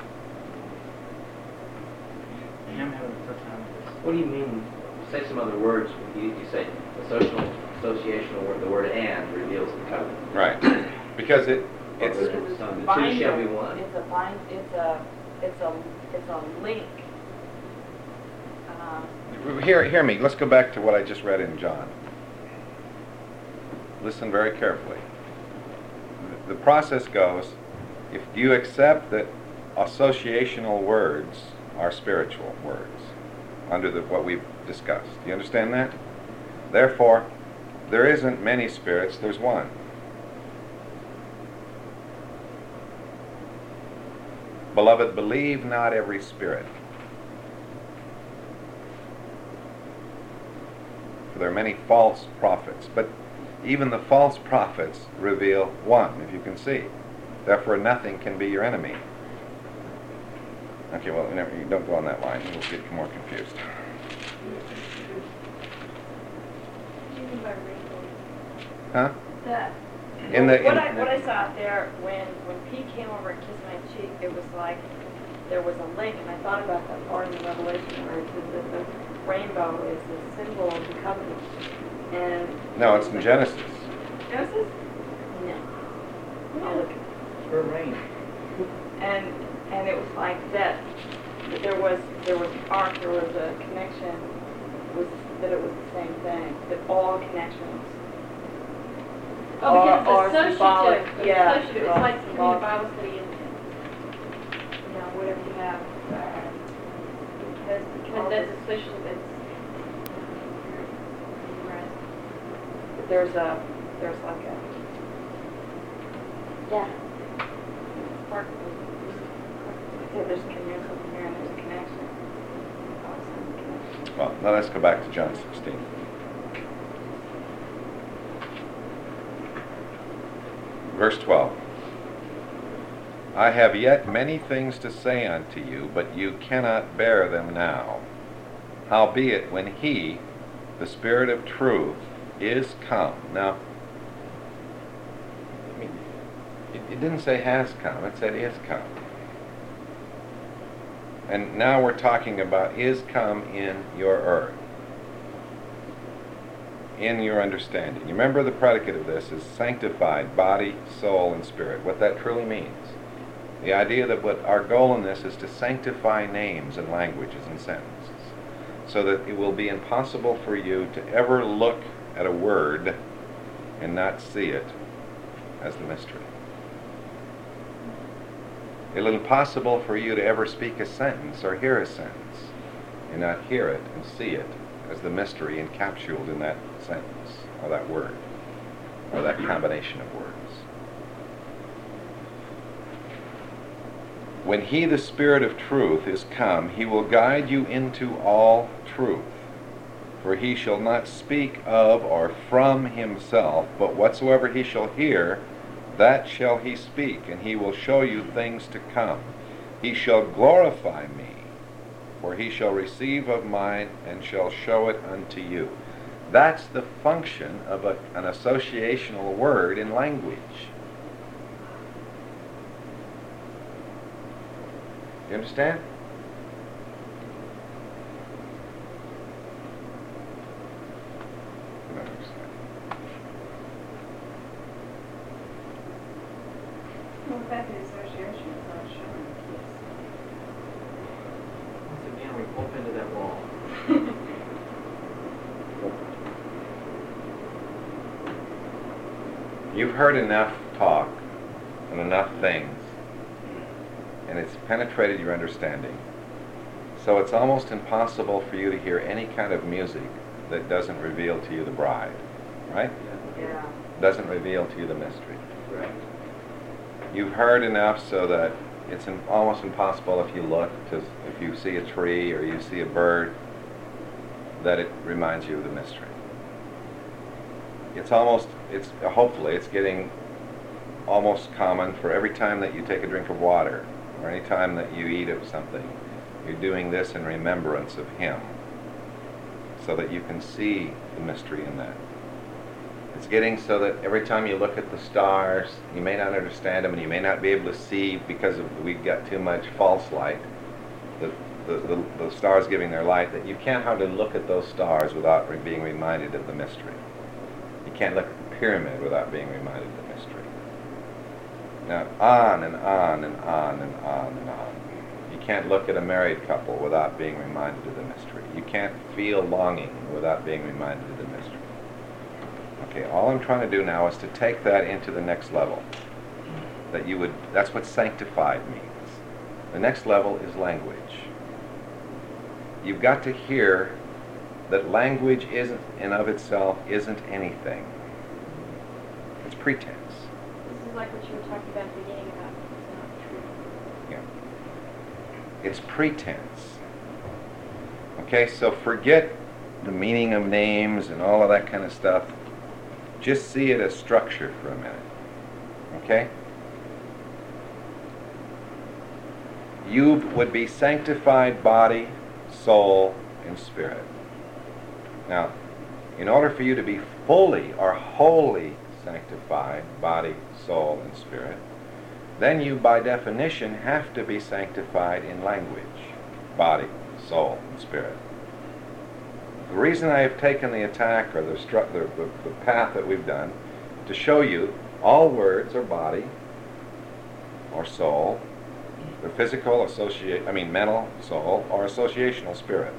I'm having a tough time with this. What do you mean? Say some other words. You, you say social, associational word. The word "and" reveals the covenant. Right. Because it It's, it's the two shall be one. It's a bind. It's a. It's a. It's a link. Um, Hear, hear me. Let's go back to what I just read in John. Listen very carefully. The process goes, if you accept that associational words are spiritual words, under the, what we've discussed. Do you understand that? Therefore, there isn't many spirits, there's one. Beloved, believe not every spirit. For there are many false prophets, but even the false prophets reveal one, if you can see. Therefore, nothing can be your enemy. Okay, well, never, you don't go on that line. You'll get more confused. what do you mean by rainbow? Huh? That. In the- what in- I what I saw out there when when Pete came over and kissed my cheek, it was like there was a link, and I thought about that part in the Revelation where it says that the rainbow is the symbol of the covenant. And No, it's in Genesis. Genesis? No. I'll look. For rain. And and it was like that. That there was there was an arc, there was a connection. Was that it was the same thing? That all connections. Oh, Or- because or it's associative. symbolic, It's yeah. associative. It's like coming to Symbolic. Bible study and You know, whatever you have. Because because that's associative. It's But there's a, there's like a, yeah. Part, yeah, there's a connection here and there's a connection. Awesome connection. Well, now let's go back to John sixteen. Verse twelve. I have yet many things to say unto you, but you cannot bear them now. Howbeit, when He, the Spirit of truth, is come. Now, I mean, it, it didn't say has come, it said is come. And now we're talking about is come in your earth, in your understanding. You remember the predicate of this is sanctified, body, soul, and spirit. What that truly means. The idea that what our goal in this is to sanctify names and languages and sentences, so that it will be impossible for you to ever look at a word and not see it as the mystery. It's impossible for you to ever speak a sentence or hear a sentence and not hear it and see it as the mystery encapsulated in that sentence or that word or that combination of words. When He, the Spirit of truth, is come, He will guide you into all truth. For he shall not speak of or from himself, but whatsoever he shall hear, that shall he speak, and he will show you things to come. He shall glorify me, for he shall receive of mine and shall show it unto you. That's the function of a, an associational word in language. You understand? You don't understand. Well, the fact that association is not showing kids. Once again, we bump into that wall. You've heard enough talk and enough things, and it's penetrated your understanding. So it's almost impossible for you to hear any kind of music that doesn't reveal to you the bride, right? Yeah. Doesn't reveal to you the mystery. Right. You've heard enough so that it's im- almost impossible if you look, to, if you see a tree or you see a bird, that it reminds you of the mystery. It's almost, it's hopefully, it's getting almost common for every time that you take a drink of water or any time that you eat of something, you're doing this in remembrance of Him, so that you can see the mystery in that. It's getting so that every time you look at the stars, you may not understand them and you may not be able to see because of, we've got too much false light, the, the, the, the stars giving their light, that you can't hardly look at those stars without re- being reminded of the mystery. You can't look at the pyramid without being reminded of the mystery. Now, on and on and on and on and on. You can't look at a married couple without being reminded of the mystery. You can't feel longing without being reminded of the mystery. Okay, all I'm trying to do now is to take that into the next level. That you would, that's what sanctified means. The next level is language. You've got to hear that language isn't, in of itself, isn't anything. It's pretense. This is like what you were talking about at the beginning about it's not true. Yeah. It's pretense. Okay, so forget the meaning of names and all of that kind of stuff. Just see it as structure for a minute. Okay? You would be sanctified body, soul, and spirit. Now, in order for you to be fully or wholly sanctified, body, soul, and spirit, then you, by definition, have to be sanctified in language, body, soul, and spirit. The reason I have taken the attack, or the, stru- the, the, the path that we've done, to show you all words are body, or soul, the physical, associate, I mean mental, soul, or associational spirit.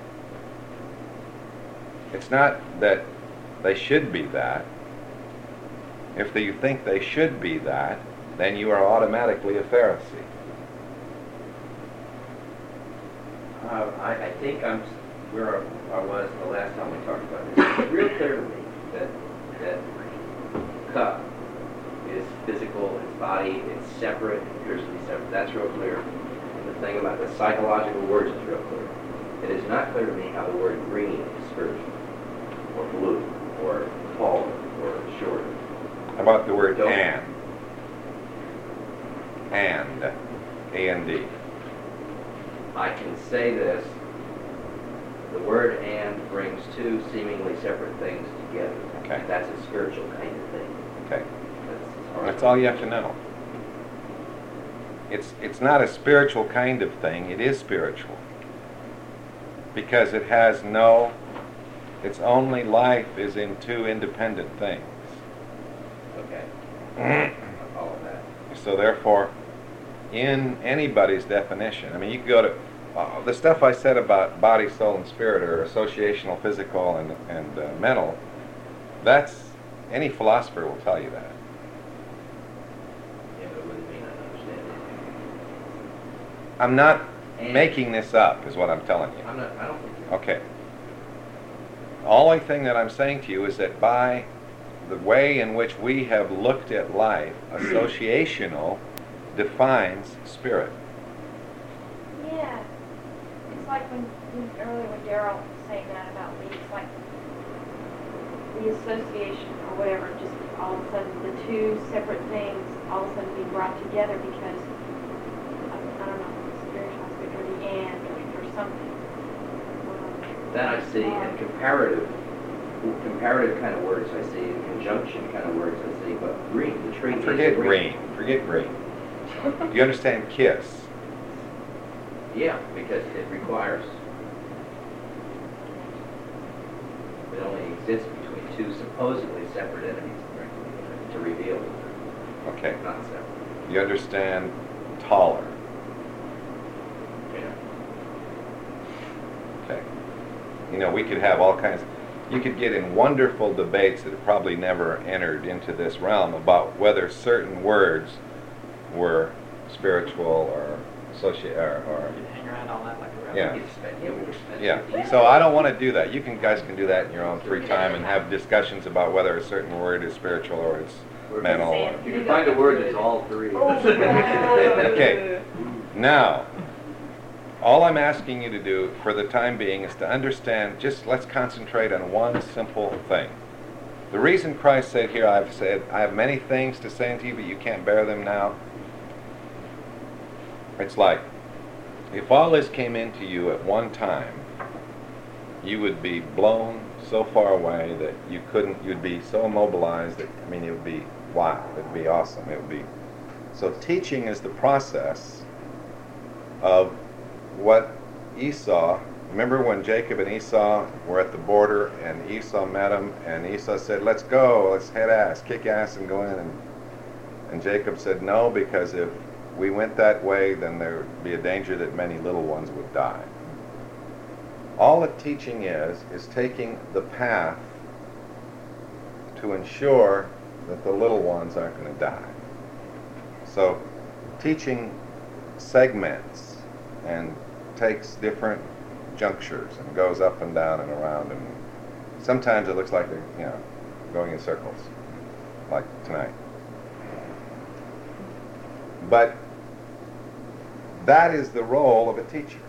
It's not that they should be that. If you think they should be that, then you are automatically a Pharisee. Uh, I, I think I'm s- where I was the last time we talked about this. It's real clear to me that that cup is physical, it's body, it's separate, it appears to be separate. That's real clear. And the thing about the psychological words is real clear. It is not clear to me how the word green is spiritual, or blue, or tall, or short. How about the word Don't- and? And. A N D. I can say this. The word and brings two seemingly separate things together. Okay. That's a spiritual kind of thing. Okay. That's, as far That's as- all you have to know. It's, it's not a spiritual kind of thing, it is spiritual. Because it has no, its only life is in two independent things. Okay. I follow that. So therefore, in anybody's definition, I mean, you could go to, uh, the stuff I said about body, soul, and spirit are associational, physical, and, and uh, mental, that's, any philosopher will tell you that. Yeah, but it wouldn't mean I understand I'm not And- making this up, is what I'm telling you. it. I'm not, I don't think you're. Okay. The only thing that I'm saying to you is that by the way in which we have looked at life, associational defines spirit. Yeah. It's like when, when earlier when Daryl was saying that about me, it's like the association or whatever, just all of a sudden the two separate things all of a sudden be brought together because, I, I don't know, spiritual aspect or the and or, or something. Um, That I see in comparative, comparative kind of words I see, in conjunction kind of words I see, but green, the tree is Forget green. Forget green. Do you understand kiss? Yeah, because it requires, it only exists between two supposedly separate entities right, to reveal Okay. not separate. You understand taller? Yeah. Okay. You know, we could have all kinds, you could get in wonderful debates that have probably never entered into this realm about whether certain words were spiritual or associate or, or You can hang around all that like a rabbit. Yeah. We could spend, yeah, we could spend yeah. fifteen So I don't want to do that. You can guys can do that in your own free time and have discussions about whether a certain word is spiritual or it's mental. Or, You can find a word that's all three. okay. Now, all I'm asking you to do for the time being is to understand, just let's concentrate on one simple thing. The reason Christ said here, I've said, I have many things to say unto you, but you can't bear them now. It's like, if all this came into you at one time, you would be blown so far away that you couldn't, you'd be so immobilized that, I mean, it would be wow, it would be awesome, it would be. So teaching is the process of what Esau, remember when Jacob and Esau were at the border and Esau met him and Esau said, let's go, let's head ass, kick ass and go in. And, and Jacob said, no, because if we went that way, then there would be a danger that many little ones would die. All the teaching is, is taking the path to ensure that the little ones aren't going to die. So teaching segments and takes different junctures and goes up and down and around, and sometimes it looks like they're, you know, going in circles, like tonight. But that is the role of a teacher.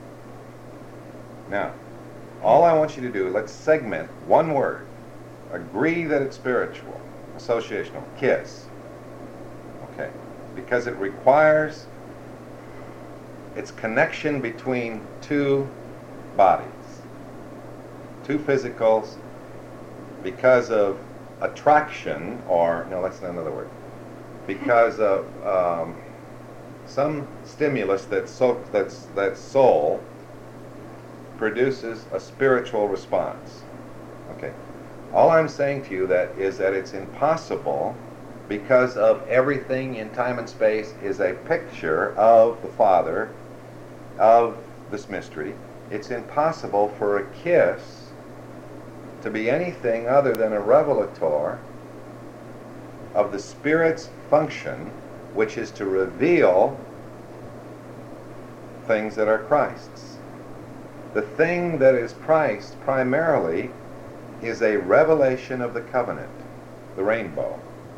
Now, all I want you to do, let's segment one word. Agree that it's spiritual, associational, kiss. Okay, because it requires its connection between two bodies, two physicals, because of attraction, or, no, that's not another word, because of um, some stimulus that so, that's, that soul produces a spiritual response. Okay. All I'm saying to you that is that it's impossible, because of everything in time and space is a picture of the Father, of this mystery. It's impossible for a kiss to be anything other than a revelator of the Spirit's function, which is to reveal things that are Christ's. The thing that is Christ primarily is a revelation of the covenant, the rainbow.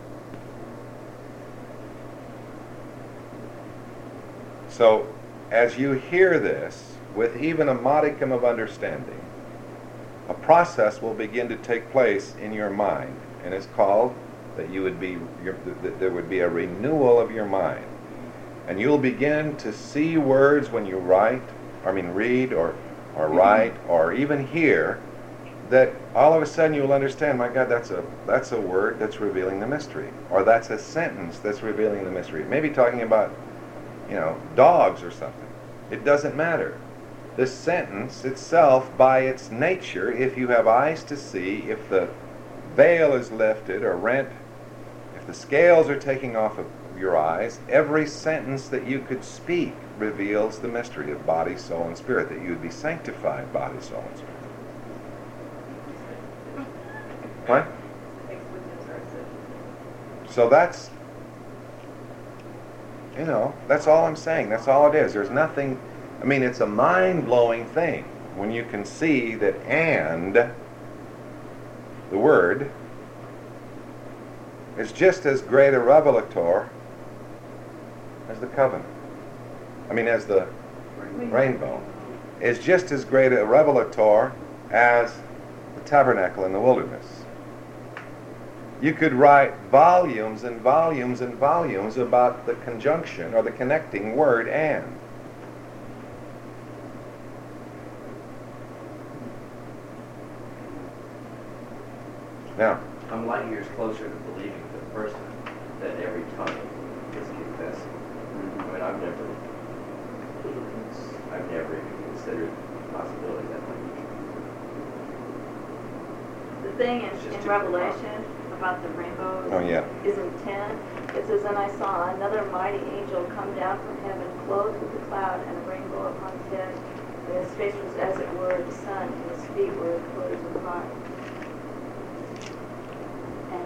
So, as you hear this, with even a modicum of understanding, a process will begin to take place in your mind, and it's called that you would be, your, that there would be a renewal of your mind, and you'll begin to see words when you write, I mean read, or or write, or even hear, that all of a sudden you'll understand, my God, that's a that's a word that's revealing the mystery, or that's a sentence that's revealing the mystery. Maybe talking about, you know, dogs or something. It doesn't matter. The sentence itself, by its nature, if you have eyes to see, if the veil is lifted or rent, if the scales are taking off of your eyes, every sentence that you could speak reveals the mystery of body, soul, and spirit, that you would be sanctified body, soul, and spirit. What? So that's, you know, that's all I'm saying. That's all it is. There's nothing, I mean, it's a mind-blowing thing when you can see that and, the word, is just as great a revelator as the covenant. I mean, as the rainbow. Is just as great a revelator as the tabernacle in the wilderness. You could write volumes and volumes and volumes about the conjunction or the connecting word and. Now, I'm light years closer to believing for the first time that every tongue is confessing. I mean, I've never, I've never even considered the possibility that might be true. The thing in, It's just in too Revelation about the rainbow oh yeah. is in ten. It says, "And I saw another mighty angel come down from heaven, clothed with a cloud and a rainbow upon his head. And his face was as it were the sun, and his feet were clothed with fire." And,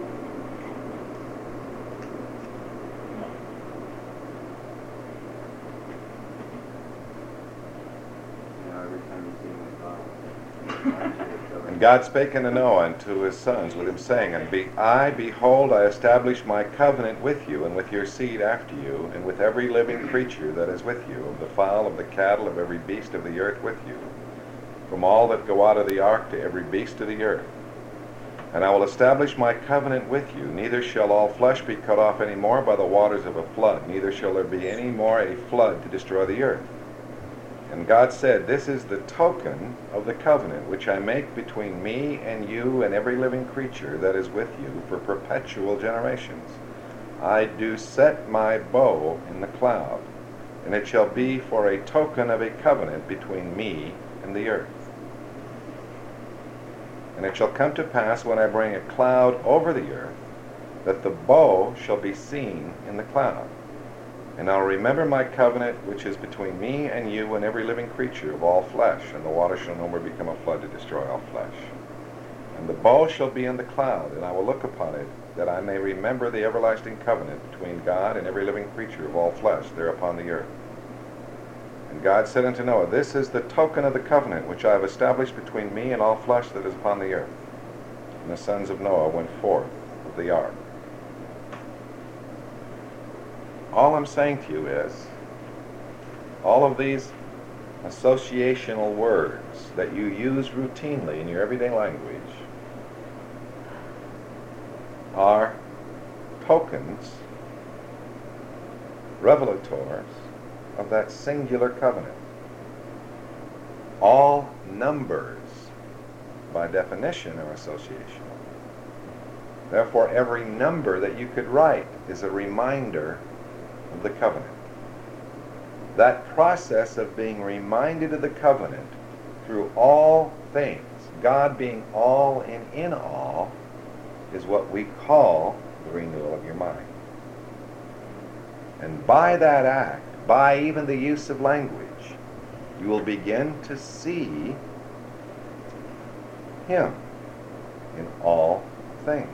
You know, every time you see him in God. And God spake unto Noah and to his sons with him, saying, And be, I, behold, I establish my covenant with you, and with your seed after you, and with every living creature that is with you, of the fowl, of the cattle, of every beast of the earth with you, from all that go out of the ark to every beast of the earth. And I will establish my covenant with you, neither shall all flesh be cut off any more by the waters of a flood, neither shall there be any more a flood to destroy the earth. And God said, This is the token of the covenant which I make between me and you and every living creature that is with you for perpetual generations. I do set my bow in the cloud, and it shall be for a token of a covenant between me and the earth. And it shall come to pass when I bring a cloud over the earth, that the bow shall be seen in the cloud. And I'll remember my covenant which is between me and you and every living creature of all flesh, and the water shall no more become a flood to destroy all flesh. And the bow shall be in the cloud, and I will look upon it, that I may remember the everlasting covenant between God and every living creature of all flesh there upon the earth. And God said unto Noah, This is the token of the covenant which I have established between me and all flesh that is upon the earth. And the sons of Noah went forth of the ark. All I'm saying to you is, all of these associational words that you use routinely in your everyday language are tokens, revelators of that singular covenant. All numbers, by definition, are associational. Therefore, every number that you could write is a reminder of the covenant. That process of being reminded of the covenant through all things, God being all and in all, is what we call the renewal of your mind. And by that act, by even the use of language, you will begin to see Him in all things.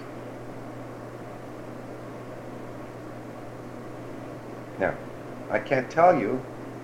Now, I can't tell you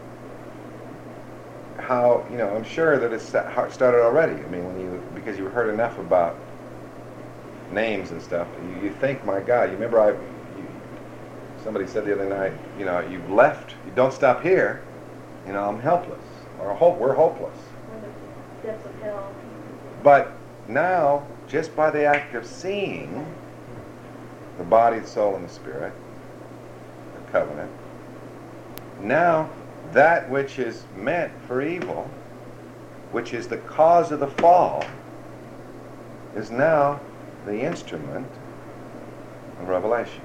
how, you know, I'm sure that it's started already. I mean, when you, because you've heard enough about names and stuff, you, you think, my God, you remember I, you, somebody said the other night, you know, you've left, you don't stop here, you know, I'm helpless, or hope, we're hopeless. We're the depths of hell. But now, just by the act of seeing the body, the soul, and the spirit, the covenant, now that which is meant for evil, which is the cause of the fall, is now the instrument of revelation.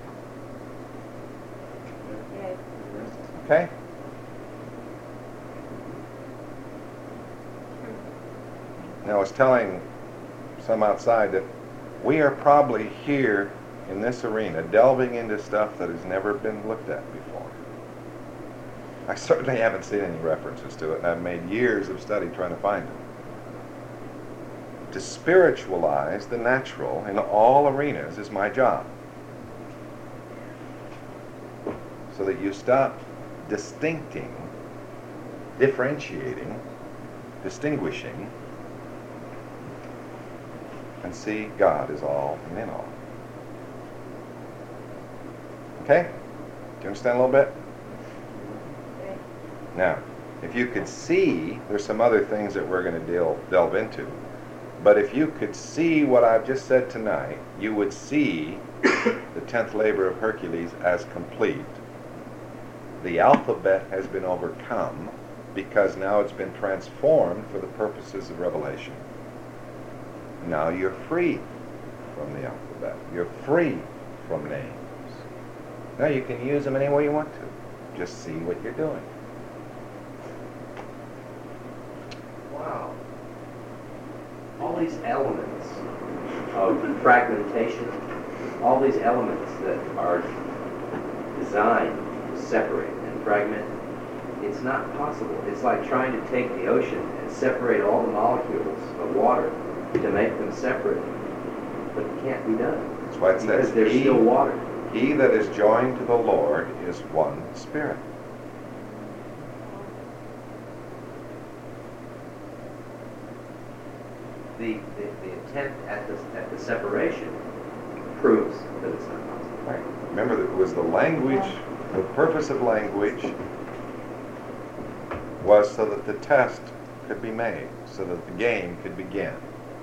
Yes. Okay? Now I was telling some outside that we are probably here in this arena delving into stuff that has never been looked at before. I certainly haven't seen any references to it, and I've made years of study trying to find it. To spiritualize the natural in all arenas is my job. So that you stop distincting, differentiating, distinguishing, and see God is all and in all. Okay? Do you understand a little bit? Okay. Now, if you could see, there's some other things that we're going to deal, delve into. But if you could see what I've just said tonight, you would see the tenth labor of Hercules as complete. The alphabet has been overcome because now it's been transformed for the purposes of revelation. Now you're free from the alphabet. You're free from names. Now you can use them any way you want to. Just see what you're doing. Wow. All these elements of fragmentation, all these elements that are designed to separate and fragment, it's not possible. It's like trying to take the ocean and separate all the molecules of water to make them separate. But it can't be done. That's why it says, because there's he, still water. He that is joined to the Lord is one spirit. The, the, the attempt at the, at the separation proves that it's not possible. Right. Remember, that it was the language, the purpose of language was so that the test could be made, so that the game could begin.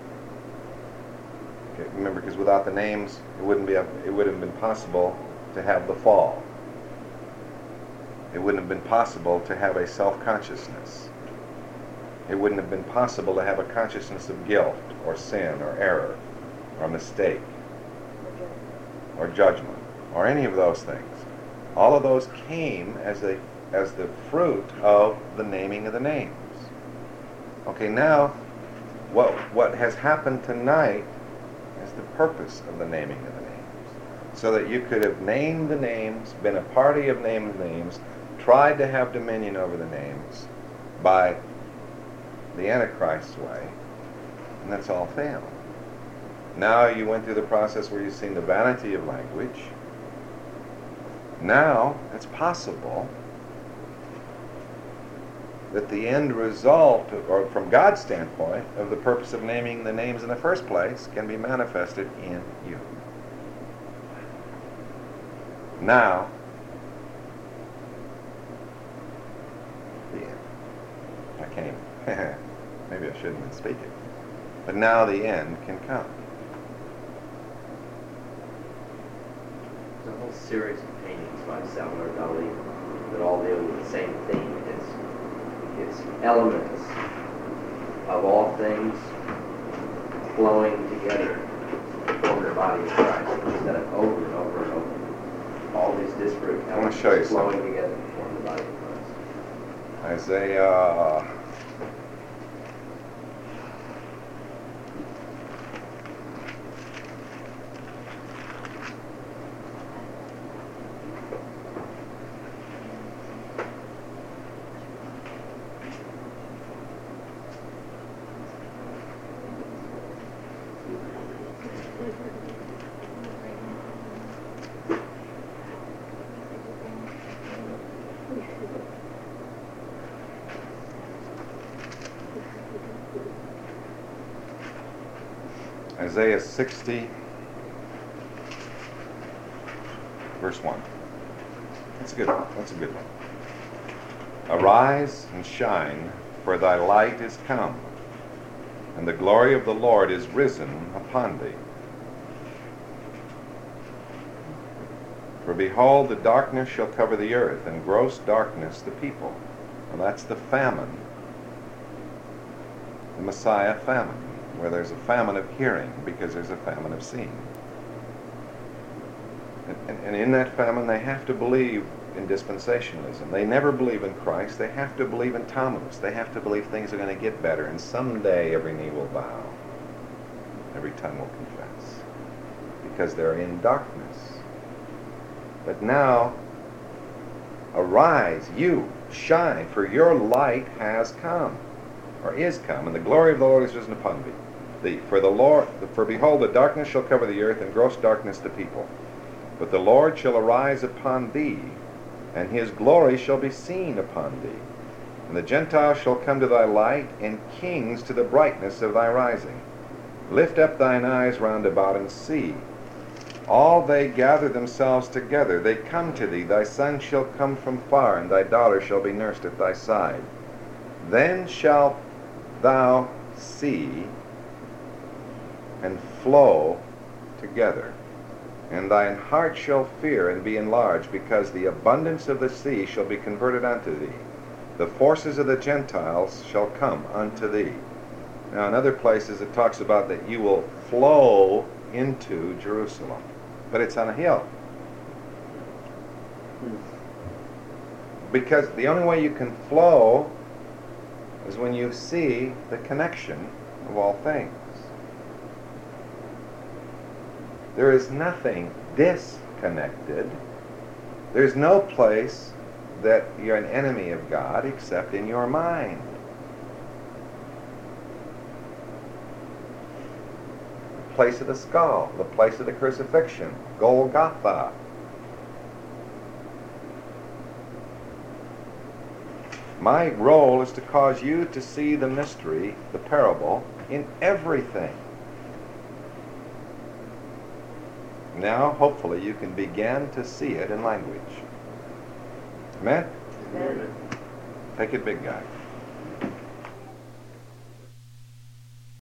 Okay, remember, because without the names, it wouldn't be. A, it wouldn't have been possible to have the fall. It wouldn't have been possible to have a self-consciousness. It wouldn't have been possible to have a consciousness of guilt or sin or error or mistake or judgment or any of those things. All of those came as a as the fruit of the naming of the names. Okay, now what what has happened tonight is the purpose of the naming of the names. So that you could have named the names, been a party of named names, tried to have dominion over the names by the Antichrist's way, and that's all failed. Now you went through the process where you've seen the vanity of language. Now it's possible that the end result, or from God's standpoint, of the purpose of naming the names in the first place can be manifested in you. Now, the end. I can't even, maybe I shouldn't even speak it. But now the end can come. There's a whole series of paintings by Salvador Dali that all deal with the same theme. It's, it's elements of all things flowing together to form the body of Christ instead of over and over and over. All these disparate I want to elements show you flowing something. together to form the body of Christ. Isaiah Isaiah sixty, verse one. That's a good one. That's a good one. Arise and shine, for thy light is come, and the glory of the Lord is risen upon thee. For behold, the darkness shall cover the earth, and gross darkness the people. And that's the famine, the Messiah famine, where there's a famine of hearing because there's a famine of seeing. And, and, and in that famine, they have to believe in dispensationalism. They never believe in Christ. They have to believe in Thomas. They have to believe things are going to get better, and someday every knee will bow. Every tongue will confess. Because they're in darkness. But now, arise, you, shine, for your light has come, or is come, and the glory of the Lord is risen upon thee. The, for the Lord, for behold, the darkness shall cover the earth, and gross darkness the people. But the Lord shall arise upon thee, and his glory shall be seen upon thee. And the Gentiles shall come to thy light, and kings to the brightness of thy rising. Lift up thine eyes round about, and see. All they gather themselves together, they come to thee. Thy son shall come from far, and thy daughter shall be nursed at thy side. Then shalt thou see and flow together. And thine heart shall fear and be enlarged, because the abundance of the sea shall be converted unto thee. The forces of the Gentiles shall come unto thee. Now in other places it talks about that you will flow into Jerusalem. But it's on a hill. Because the only way you can flow is when you see the connection of all things. There is nothing disconnected. There's no place that you're an enemy of God except in your mind. The place of the skull, the place of the crucifixion, Golgotha. My role is to cause you to see the mystery, the parable, in everything. Now, hopefully, you can begin to see it in language. Amen? Amen. Take it, big guy.